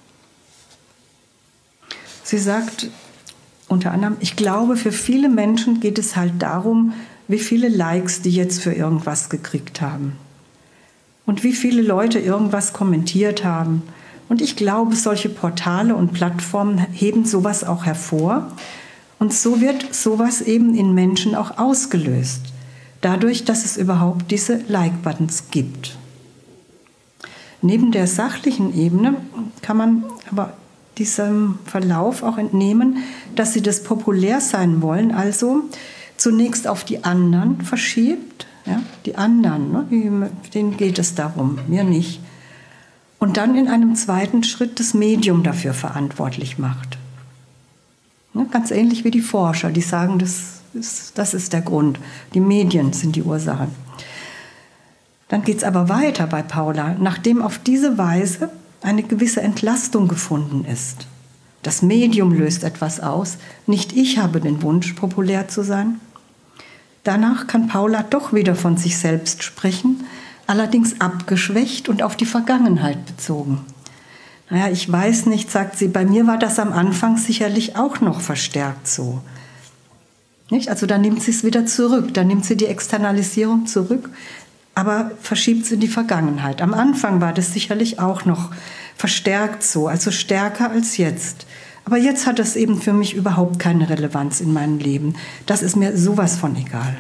Sie sagt unter anderem, ich glaube, für viele Menschen geht es halt darum, wie viele Likes die jetzt für irgendwas gekriegt haben und wie viele Leute irgendwas kommentiert haben. Und ich glaube, solche Portale und Plattformen heben sowas auch hervor. Und so wird sowas eben in Menschen auch ausgelöst, dadurch, dass es überhaupt diese Like-Buttons gibt. Neben der sachlichen Ebene kann man aber diesem Verlauf auch entnehmen, dass sie das populär sein wollen, also zunächst auf die anderen verschiebt. Ja, die anderen, ne, denen geht es darum, mir nicht. Und dann in einem zweiten Schritt das Medium dafür verantwortlich macht. Ja, ganz ähnlich wie die Forscher, die sagen, das ist der Grund. Die Medien sind die Ursache. Dann geht es aber weiter bei Paula, nachdem auf diese Weise eine gewisse Entlastung gefunden ist. Das Medium löst etwas aus, nicht ich habe den Wunsch, populär zu sein. Danach kann Paula doch wieder von sich selbst sprechen, allerdings abgeschwächt und auf die Vergangenheit bezogen. Naja, ich weiß nicht, sagt sie, bei mir war das am Anfang sicherlich auch noch verstärkt so. Nicht? Also da nimmt sie es wieder zurück, da nimmt sie die Externalisierung zurück, aber verschiebt es in die Vergangenheit. Am Anfang war das sicherlich auch noch verstärkt so, also stärker als jetzt. Aber jetzt hat das eben für mich überhaupt keine Relevanz in meinem Leben. Das ist mir sowas von egal.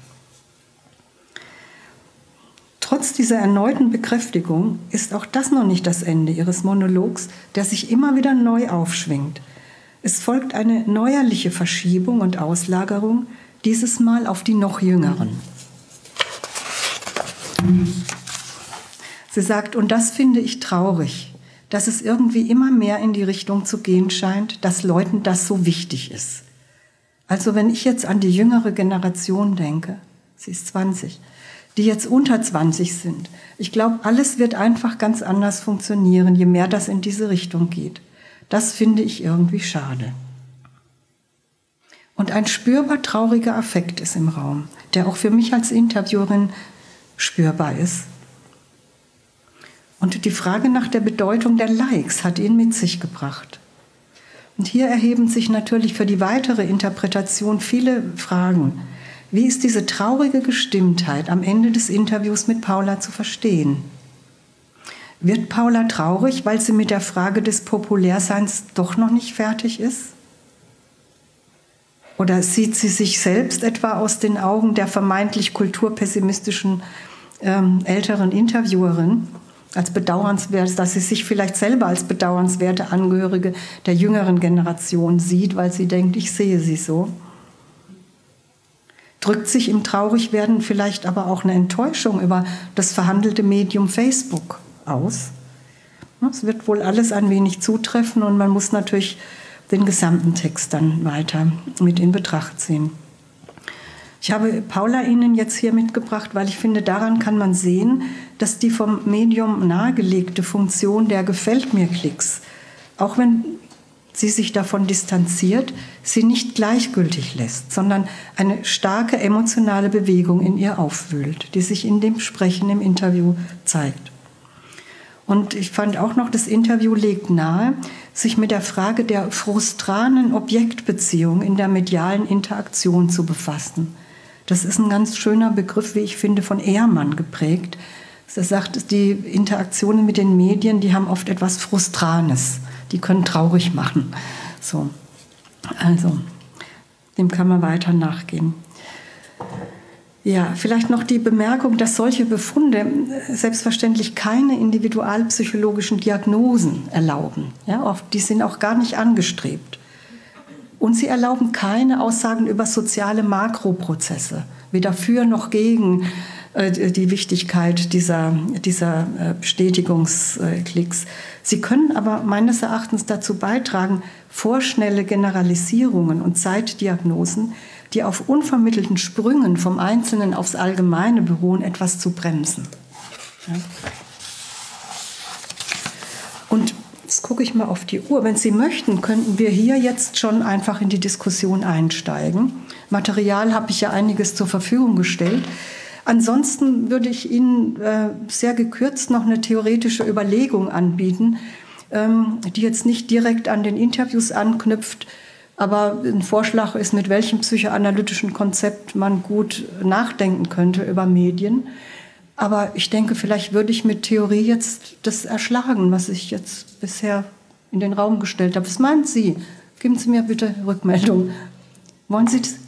Trotz dieser erneuten Bekräftigung ist auch das noch nicht das Ende ihres Monologs, der sich immer wieder neu aufschwingt. Es folgt eine neuerliche Verschiebung und Auslagerung, dieses Mal auf die noch Jüngeren. Sie sagt, und das finde ich traurig, dass es irgendwie immer mehr in die Richtung zu gehen scheint, dass Leuten das so wichtig ist. Also wenn ich jetzt an die jüngere Generation denke, sie ist 20, die jetzt unter 20 sind. Ich glaube, alles wird einfach ganz anders funktionieren, je mehr das in diese Richtung geht. Das finde ich irgendwie schade. Und ein spürbar trauriger Affekt ist im Raum, der auch für mich als Interviewerin spürbar ist. Und die Frage nach der Bedeutung der Likes hat ihn mit sich gebracht. Und hier erheben sich natürlich für die weitere Interpretation viele Fragen. Wie ist diese traurige Gestimmtheit am Ende des Interviews mit Paula zu verstehen? Wird Paula traurig, weil sie mit der Frage des Populärseins doch noch nicht fertig ist? Oder sieht sie sich selbst etwa aus den Augen der vermeintlich kulturpessimistischen älteren Interviewerin als bedauernswert, dass sie sich vielleicht selber als bedauernswerte Angehörige der jüngeren Generation sieht, weil sie denkt, ich sehe sie so? Drückt sich im Traurigwerden vielleicht aber auch eine Enttäuschung über das verhandelte Medium Facebook aus? Es wird wohl alles ein wenig zutreffen und man muss natürlich den gesamten Text dann weiter mit in Betracht ziehen. Ich habe Paula Ihnen jetzt hier mitgebracht, weil ich finde, daran kann man sehen, dass die vom Medium nahegelegte Funktion der Gefällt-mir-Klicks, auch wenn sie sich davon distanziert, sie nicht gleichgültig lässt, sondern eine starke emotionale Bewegung in ihr aufwühlt, die sich in dem Sprechen im Interview zeigt. Und ich fand auch noch, das Interview legt nahe, sich mit der Frage der frustranen Objektbeziehung in der medialen Interaktion zu befassen. Das ist ein ganz schöner Begriff, wie ich finde, von Ehrmann geprägt. Er sagt, die Interaktionen mit den Medien, die haben oft etwas Frustranes. Die können traurig machen. So. Also, dem kann man weiter nachgehen. Ja, vielleicht noch die Bemerkung, dass solche Befunde selbstverständlich keine individualpsychologischen Diagnosen erlauben. Ja, oft, die sind auch gar nicht angestrebt. Und sie erlauben keine Aussagen über soziale Makroprozesse, weder für noch gegen die Wichtigkeit dieser Bestätigungsklicks. Sie können aber meines Erachtens dazu beitragen, vorschnelle Generalisierungen und Zeitdiagnosen, die auf unvermittelten Sprüngen vom Einzelnen aufs Allgemeine beruhen, etwas zu bremsen. Ja. Und jetzt gucke ich mal auf die Uhr. Wenn Sie möchten, könnten wir hier jetzt schon einfach in die Diskussion einsteigen. Material habe ich ja einiges zur Verfügung gestellt. Ansonsten würde ich Ihnen sehr gekürzt noch eine theoretische Überlegung anbieten, die jetzt nicht direkt an den Interviews anknüpft, aber ein Vorschlag ist, mit welchem psychoanalytischen Konzept man gut nachdenken könnte über Medien. Aber ich denke, vielleicht würde ich mit Theorie jetzt das erschlagen, was ich jetzt bisher in den Raum gestellt habe. Was meinen Sie? Geben Sie mir bitte Rückmeldung. Wollen Sie das?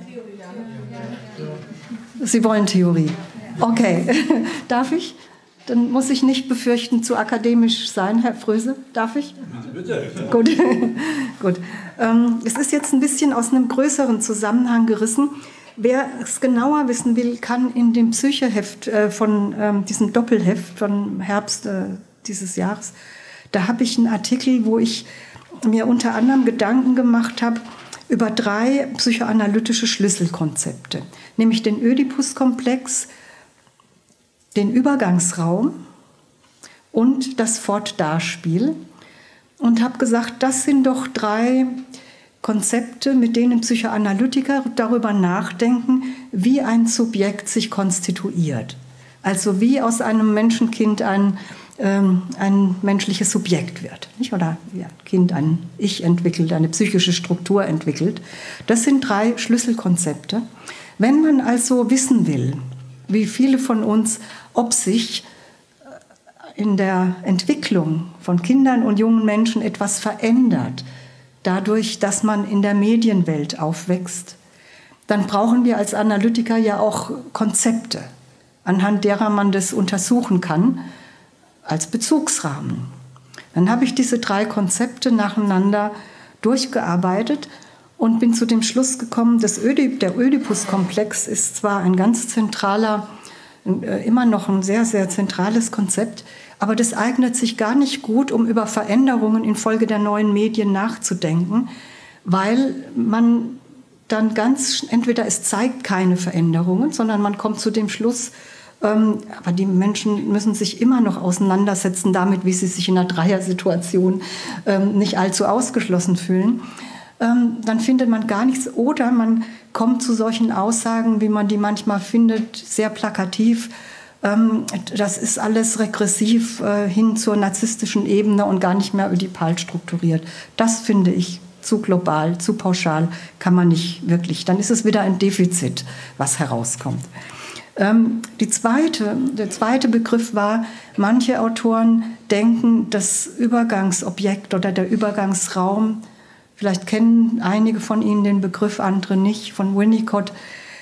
Sie wollen Theorie. Okay. Darf ich? Dann muss ich nicht befürchten, zu akademisch sein, Herr Fröse. Darf ich? Bitte. Gut. Gut. Es ist jetzt ein bisschen aus einem größeren Zusammenhang gerissen. Wer es genauer wissen will, kann in dem Psyche-Heft von diesem Doppelheft von Herbst dieses Jahres, da habe ich einen Artikel, wo ich mir unter anderem Gedanken gemacht habe über 3 psychoanalytische Schlüsselkonzepte, nämlich den Ödipus-Komplex, den Übergangsraum und das Fort-Da-Spiel, und habe gesagt, das sind doch 3 Konzepte, mit denen Psychoanalytiker darüber nachdenken, wie ein Subjekt sich konstituiert. Also wie aus einem Menschenkind ein menschliches Subjekt wird. Nicht? Oder wie ein Kind ein Ich entwickelt, eine psychische Struktur entwickelt. Das sind 3 Schlüsselkonzepte. Wenn man also wissen will, wie viele von uns, ob sich in der Entwicklung von Kindern und jungen Menschen etwas verändert, dadurch, dass man in der Medienwelt aufwächst, dann brauchen wir als Analytiker ja auch Konzepte, anhand derer man das untersuchen kann, als Bezugsrahmen. Dann habe ich diese 3 Konzepte nacheinander durchgearbeitet und bin zu dem Schluss gekommen, der Ödipus-Komplex ist zwar ein ganz zentraler, immer noch ein sehr, sehr zentrales Konzept, aber das eignet sich gar nicht gut, um über Veränderungen infolge der neuen Medien nachzudenken, weil man dann entweder es zeigt keine Veränderungen, sondern man kommt zu dem Schluss, aber die Menschen müssen sich immer noch auseinandersetzen damit, wie sie sich in einer Dreiersituation nicht allzu ausgeschlossen fühlen. Dann findet man gar nichts. Oder man kommt zu solchen Aussagen, wie man die manchmal findet, sehr plakativ. Das ist alles regressiv hin zur narzisstischen Ebene und gar nicht mehr ödipal strukturiert. Das finde ich zu global, zu pauschal, kann man nicht wirklich. Dann ist es wieder ein Defizit, was herauskommt. Der zweite Begriff war, manche Autoren denken, das Übergangsobjekt oder der Übergangsraum, vielleicht kennen einige von Ihnen den Begriff, andere nicht, von Winnicott,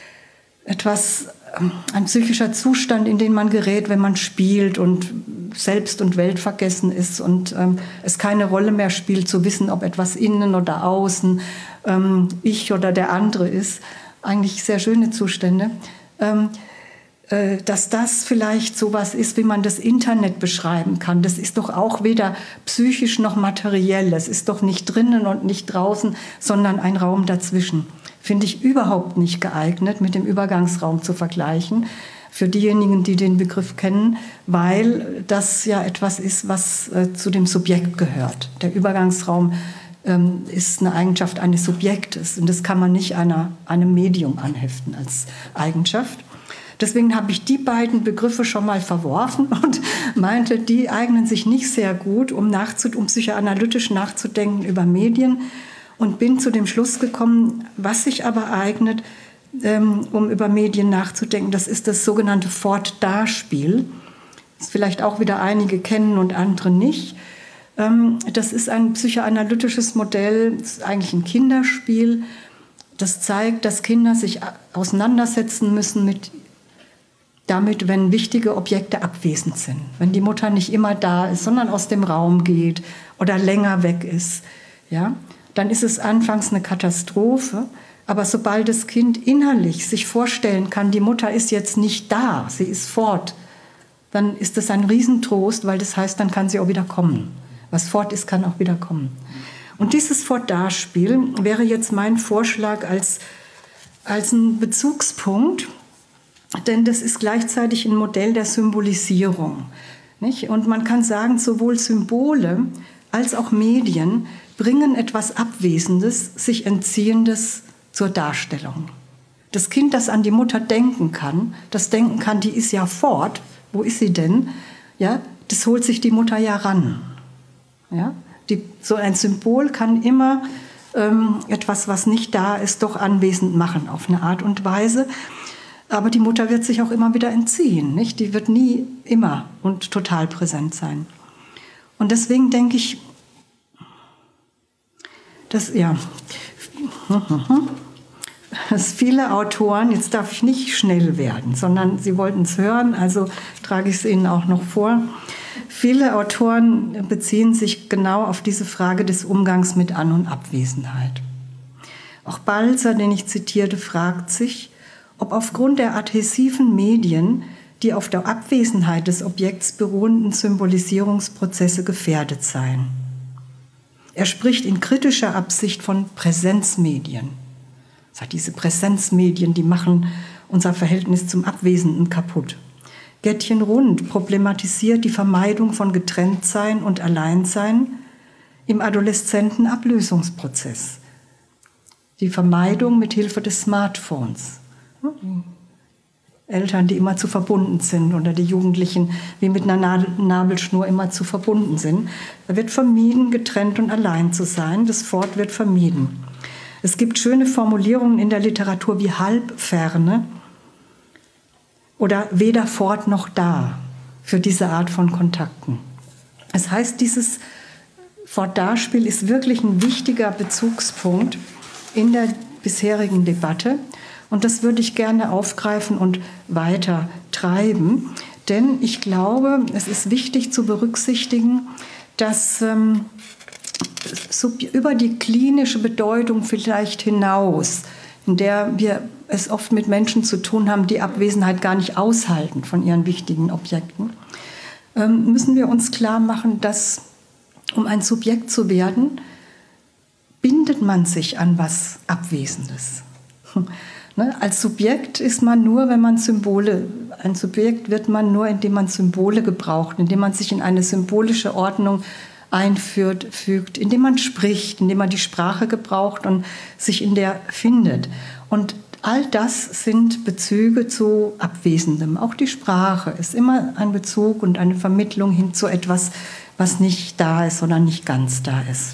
ein psychischer Zustand, in den man gerät, wenn man spielt und selbst und Welt vergessen ist und es keine Rolle mehr spielt, zu wissen, ob etwas innen oder außen, ich oder der andere ist. Eigentlich sehr schöne Zustände. Dass das vielleicht sowas ist, wie man das Internet beschreiben kann. Das ist doch auch weder psychisch noch materiell. Es ist doch nicht drinnen und nicht draußen, sondern ein Raum dazwischen. Finde ich überhaupt nicht geeignet, mit dem Übergangsraum zu vergleichen, für diejenigen, die den Begriff kennen, weil das ja etwas ist, was zu dem Subjekt gehört. Der Übergangsraum, ist eine Eigenschaft eines Subjektes. Und das kann man nicht einem Medium anheften als Eigenschaft. Deswegen habe ich die beiden Begriffe schon mal verworfen und meinte, die eignen sich nicht sehr gut, um psychoanalytisch nachzudenken über Medien. Und bin zu dem Schluss gekommen, was sich aber eignet, um über Medien nachzudenken, das ist das sogenannte Fort-Da-Spiel. Das vielleicht auch wieder einige kennen und andere nicht. Das ist ein psychoanalytisches Modell, das ist eigentlich ein Kinderspiel. Das zeigt, dass Kinder sich auseinandersetzen müssen damit, wenn wichtige Objekte abwesend sind. Wenn die Mutter nicht immer da ist, sondern aus dem Raum geht oder länger weg ist. Ja? Dann ist es anfangs eine Katastrophe. Aber sobald das Kind innerlich sich vorstellen kann, die Mutter ist jetzt nicht da, sie ist fort, dann ist das ein Riesentrost, weil das heißt, dann kann sie auch wieder kommen. Was fort ist, kann auch wieder kommen. Und dieses Fort-Da-Spiel wäre jetzt mein Vorschlag als ein Bezugspunkt, denn das ist gleichzeitig ein Modell der Symbolisierung. Nicht? Und man kann sagen, sowohl Symbole als auch Medien bringen etwas Abwesendes, sich Entziehendes zur Darstellung. Das Kind, das an die Mutter denken kann, die ist ja fort, wo ist sie denn? Ja, das holt sich die Mutter ja ran. Ja? So ein Symbol kann immer etwas, was nicht da ist, doch anwesend machen auf eine Art und Weise. Aber die Mutter wird sich auch immer wieder entziehen. Nicht? Die wird nie immer und total präsent sein. Und deswegen denke ich, dass viele Autoren, jetzt darf ich nicht schnell werden, sondern Sie wollten es hören, also trage ich es Ihnen auch noch vor. Viele Autoren beziehen sich genau auf diese Frage des Umgangs mit An- und Abwesenheit. Auch Balzer, den ich zitierte, fragt sich, ob aufgrund der adhesiven Medien die auf der Abwesenheit des Objekts beruhenden Symbolisierungsprozesse gefährdet seien. Er spricht in kritischer Absicht von Präsenzmedien. Das heißt, diese Präsenzmedien, die machen unser Verhältnis zum Abwesenden kaputt. Gettchen Rund problematisiert die Vermeidung von Getrenntsein und Alleinsein im adoleszenten Ablösungsprozess. Die Vermeidung mit Hilfe des Smartphones. Eltern, die immer zu verbunden sind, oder die Jugendlichen, wie mit einer Nabelschnur immer zu verbunden sind. Da wird vermieden, getrennt und allein zu sein. Das Fort wird vermieden. Es gibt schöne Formulierungen in der Literatur wie Halbferne oder weder fort noch da für diese Art von Kontakten. Das heißt, dieses Fort-Da-Spiel ist wirklich ein wichtiger Bezugspunkt in der bisherigen Debatte. Und das würde ich gerne aufgreifen und weiter treiben. Denn ich glaube, es ist wichtig zu berücksichtigen, dass über die klinische Bedeutung vielleicht hinaus, in der wir es oft mit Menschen zu tun haben, die Abwesenheit gar nicht aushalten von ihren wichtigen Objekten, müssen wir uns klar machen, dass, um ein Subjekt zu werden, bindet man sich an was Abwesendes. Als Subjekt ist man nur, wenn man ein Subjekt wird man nur, indem man Symbole gebraucht, indem man sich in eine symbolische Ordnung fügt, indem man spricht, indem man die Sprache gebraucht und sich in der findet. Und all das sind Bezüge zu Abwesendem. Auch die Sprache ist immer ein Bezug und eine Vermittlung hin zu etwas, was nicht da ist oder nicht ganz da ist.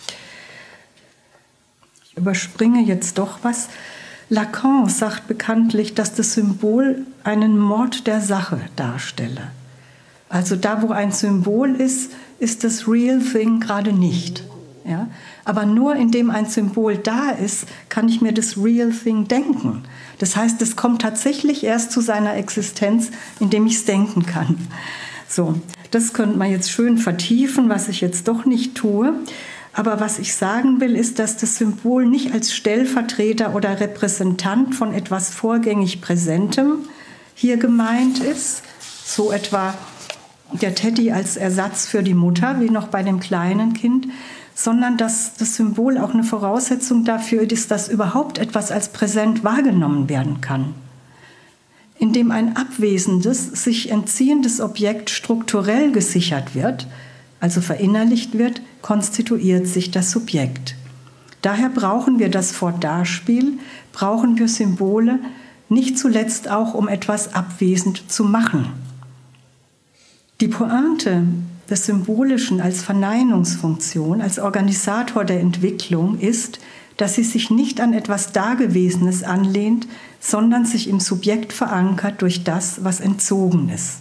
Ich überspringe jetzt doch was. Lacan sagt bekanntlich, dass das Symbol einen Mord der Sache darstelle. Also da, wo ein Symbol ist, ist das Real Thing gerade nicht. Ja? Aber nur indem ein Symbol da ist, kann ich mir das Real Thing denken. Das heißt, es kommt tatsächlich erst zu seiner Existenz, indem ich es denken kann. So, das könnte man jetzt schön vertiefen, was ich jetzt doch nicht tue. Aber was ich sagen will, ist, dass das Symbol nicht als Stellvertreter oder Repräsentant von etwas vorgängig Präsentem hier gemeint ist, so etwa der Teddy als Ersatz für die Mutter, wie noch bei dem kleinen Kind, sondern dass das Symbol auch eine Voraussetzung dafür ist, dass überhaupt etwas als präsent wahrgenommen werden kann. Indem ein abwesendes, sich entziehendes Objekt strukturell gesichert wird, also verinnerlicht wird, konstituiert sich das Subjekt. Daher brauchen wir das Vordarspiel, brauchen wir Symbole, nicht zuletzt auch, um etwas abwesend zu machen. Die Pointe des Symbolischen als Verneinungsfunktion, als Organisator der Entwicklung ist, dass sie sich nicht an etwas Dagewesenes anlehnt, sondern sich im Subjekt verankert durch das, was entzogen ist.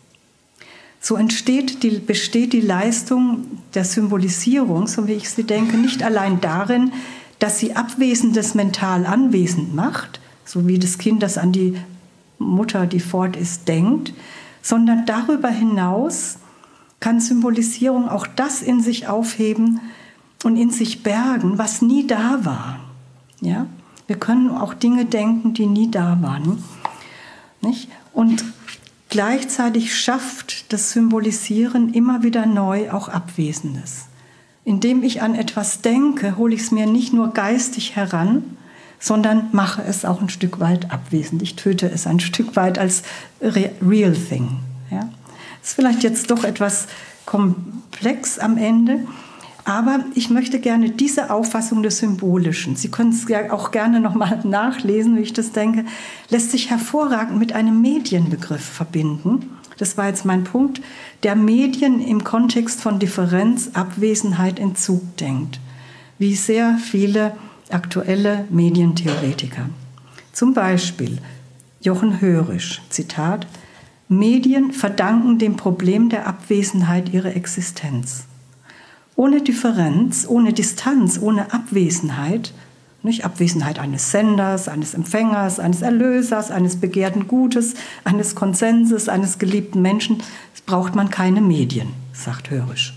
So besteht die Leistung der Symbolisierung, so wie ich sie denke, nicht allein darin, dass sie Abwesendes mental anwesend macht, so wie das Kind, das an die Mutter, die fort ist, denkt, sondern darüber hinaus kann Symbolisierung auch das in sich aufheben und in sich bergen, was nie da war. Ja? Wir können auch Dinge denken, die nie da waren. Nicht? Und gleichzeitig schafft das Symbolisieren immer wieder neu auch Abwesendes. Indem ich an etwas denke, hole ich es mir nicht nur geistig heran, sondern mache es auch ein Stück weit abwesend. Ich töte es ein Stück weit als real thing. Ja? Das ist vielleicht jetzt doch etwas komplex am Ende, aber ich möchte gerne diese Auffassung des Symbolischen, Sie können es ja auch gerne nochmal nachlesen, wie ich das denke, lässt sich hervorragend mit einem Medienbegriff verbinden. Das war jetzt mein Punkt, der Medien im Kontext von Differenz, Abwesenheit, Entzug denkt, wie sehr viele aktuelle Medientheoretiker. Zum Beispiel Jochen Hörisch, Zitat: Medien verdanken dem Problem der Abwesenheit ihre Existenz. Ohne Differenz, ohne Distanz, ohne Abwesenheit, nicht Abwesenheit eines Senders, eines Empfängers, eines Erlösers, eines begehrten Gutes, eines Konsenses, eines geliebten Menschen, braucht man keine Medien, sagt Hörisch.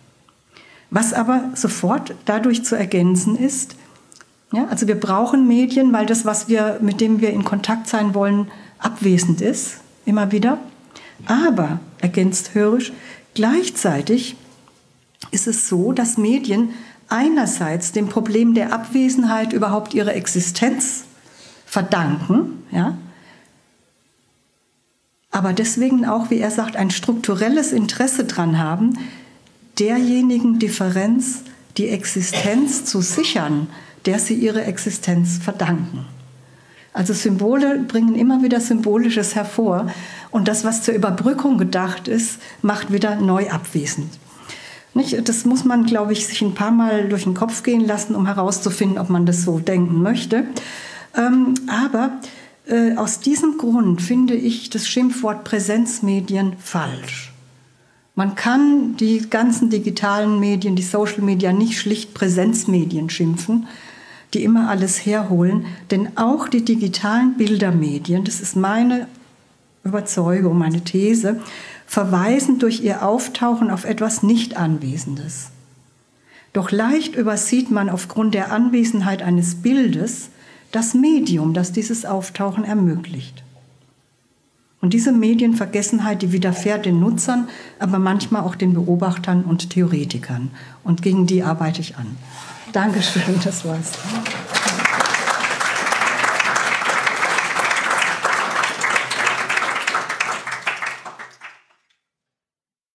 Was aber sofort dadurch zu ergänzen ist, ja, also wir brauchen Medien, weil das, mit dem wir in Kontakt sein wollen, abwesend ist, immer wieder. Aber, ergänzt Hörisch, gleichzeitig ist es so, dass Medien einerseits dem Problem der Abwesenheit überhaupt ihre Existenz verdanken, ja, aber deswegen auch, wie er sagt, ein strukturelles Interesse daran haben, derjenigen Differenz die Existenz zu sichern, der sie ihre Existenz verdanken. Also Symbole bringen immer wieder Symbolisches hervor und das, was zur Überbrückung gedacht ist, macht wieder neu abwesend. Nicht? Das muss man, glaube ich, sich ein paar Mal durch den Kopf gehen lassen, um herauszufinden, ob man das so denken möchte. Aber aus diesem Grund finde ich das Schimpfwort Präsenzmedien falsch. Man kann die ganzen digitalen Medien, die Social Media, nicht schlicht Präsenzmedien schimpfen, die immer alles herholen, denn auch die digitalen Bildermedien, das ist meine Überzeugung, meine These, verweisen durch ihr Auftauchen auf etwas Nicht-Anwesendes. Doch leicht übersieht man aufgrund der Anwesenheit eines Bildes das Medium, das dieses Auftauchen ermöglicht. Und diese Medienvergessenheit, die widerfährt den Nutzern, aber manchmal auch den Beobachtern und Theoretikern. Und gegen die arbeite ich an. Dankeschön, das war's.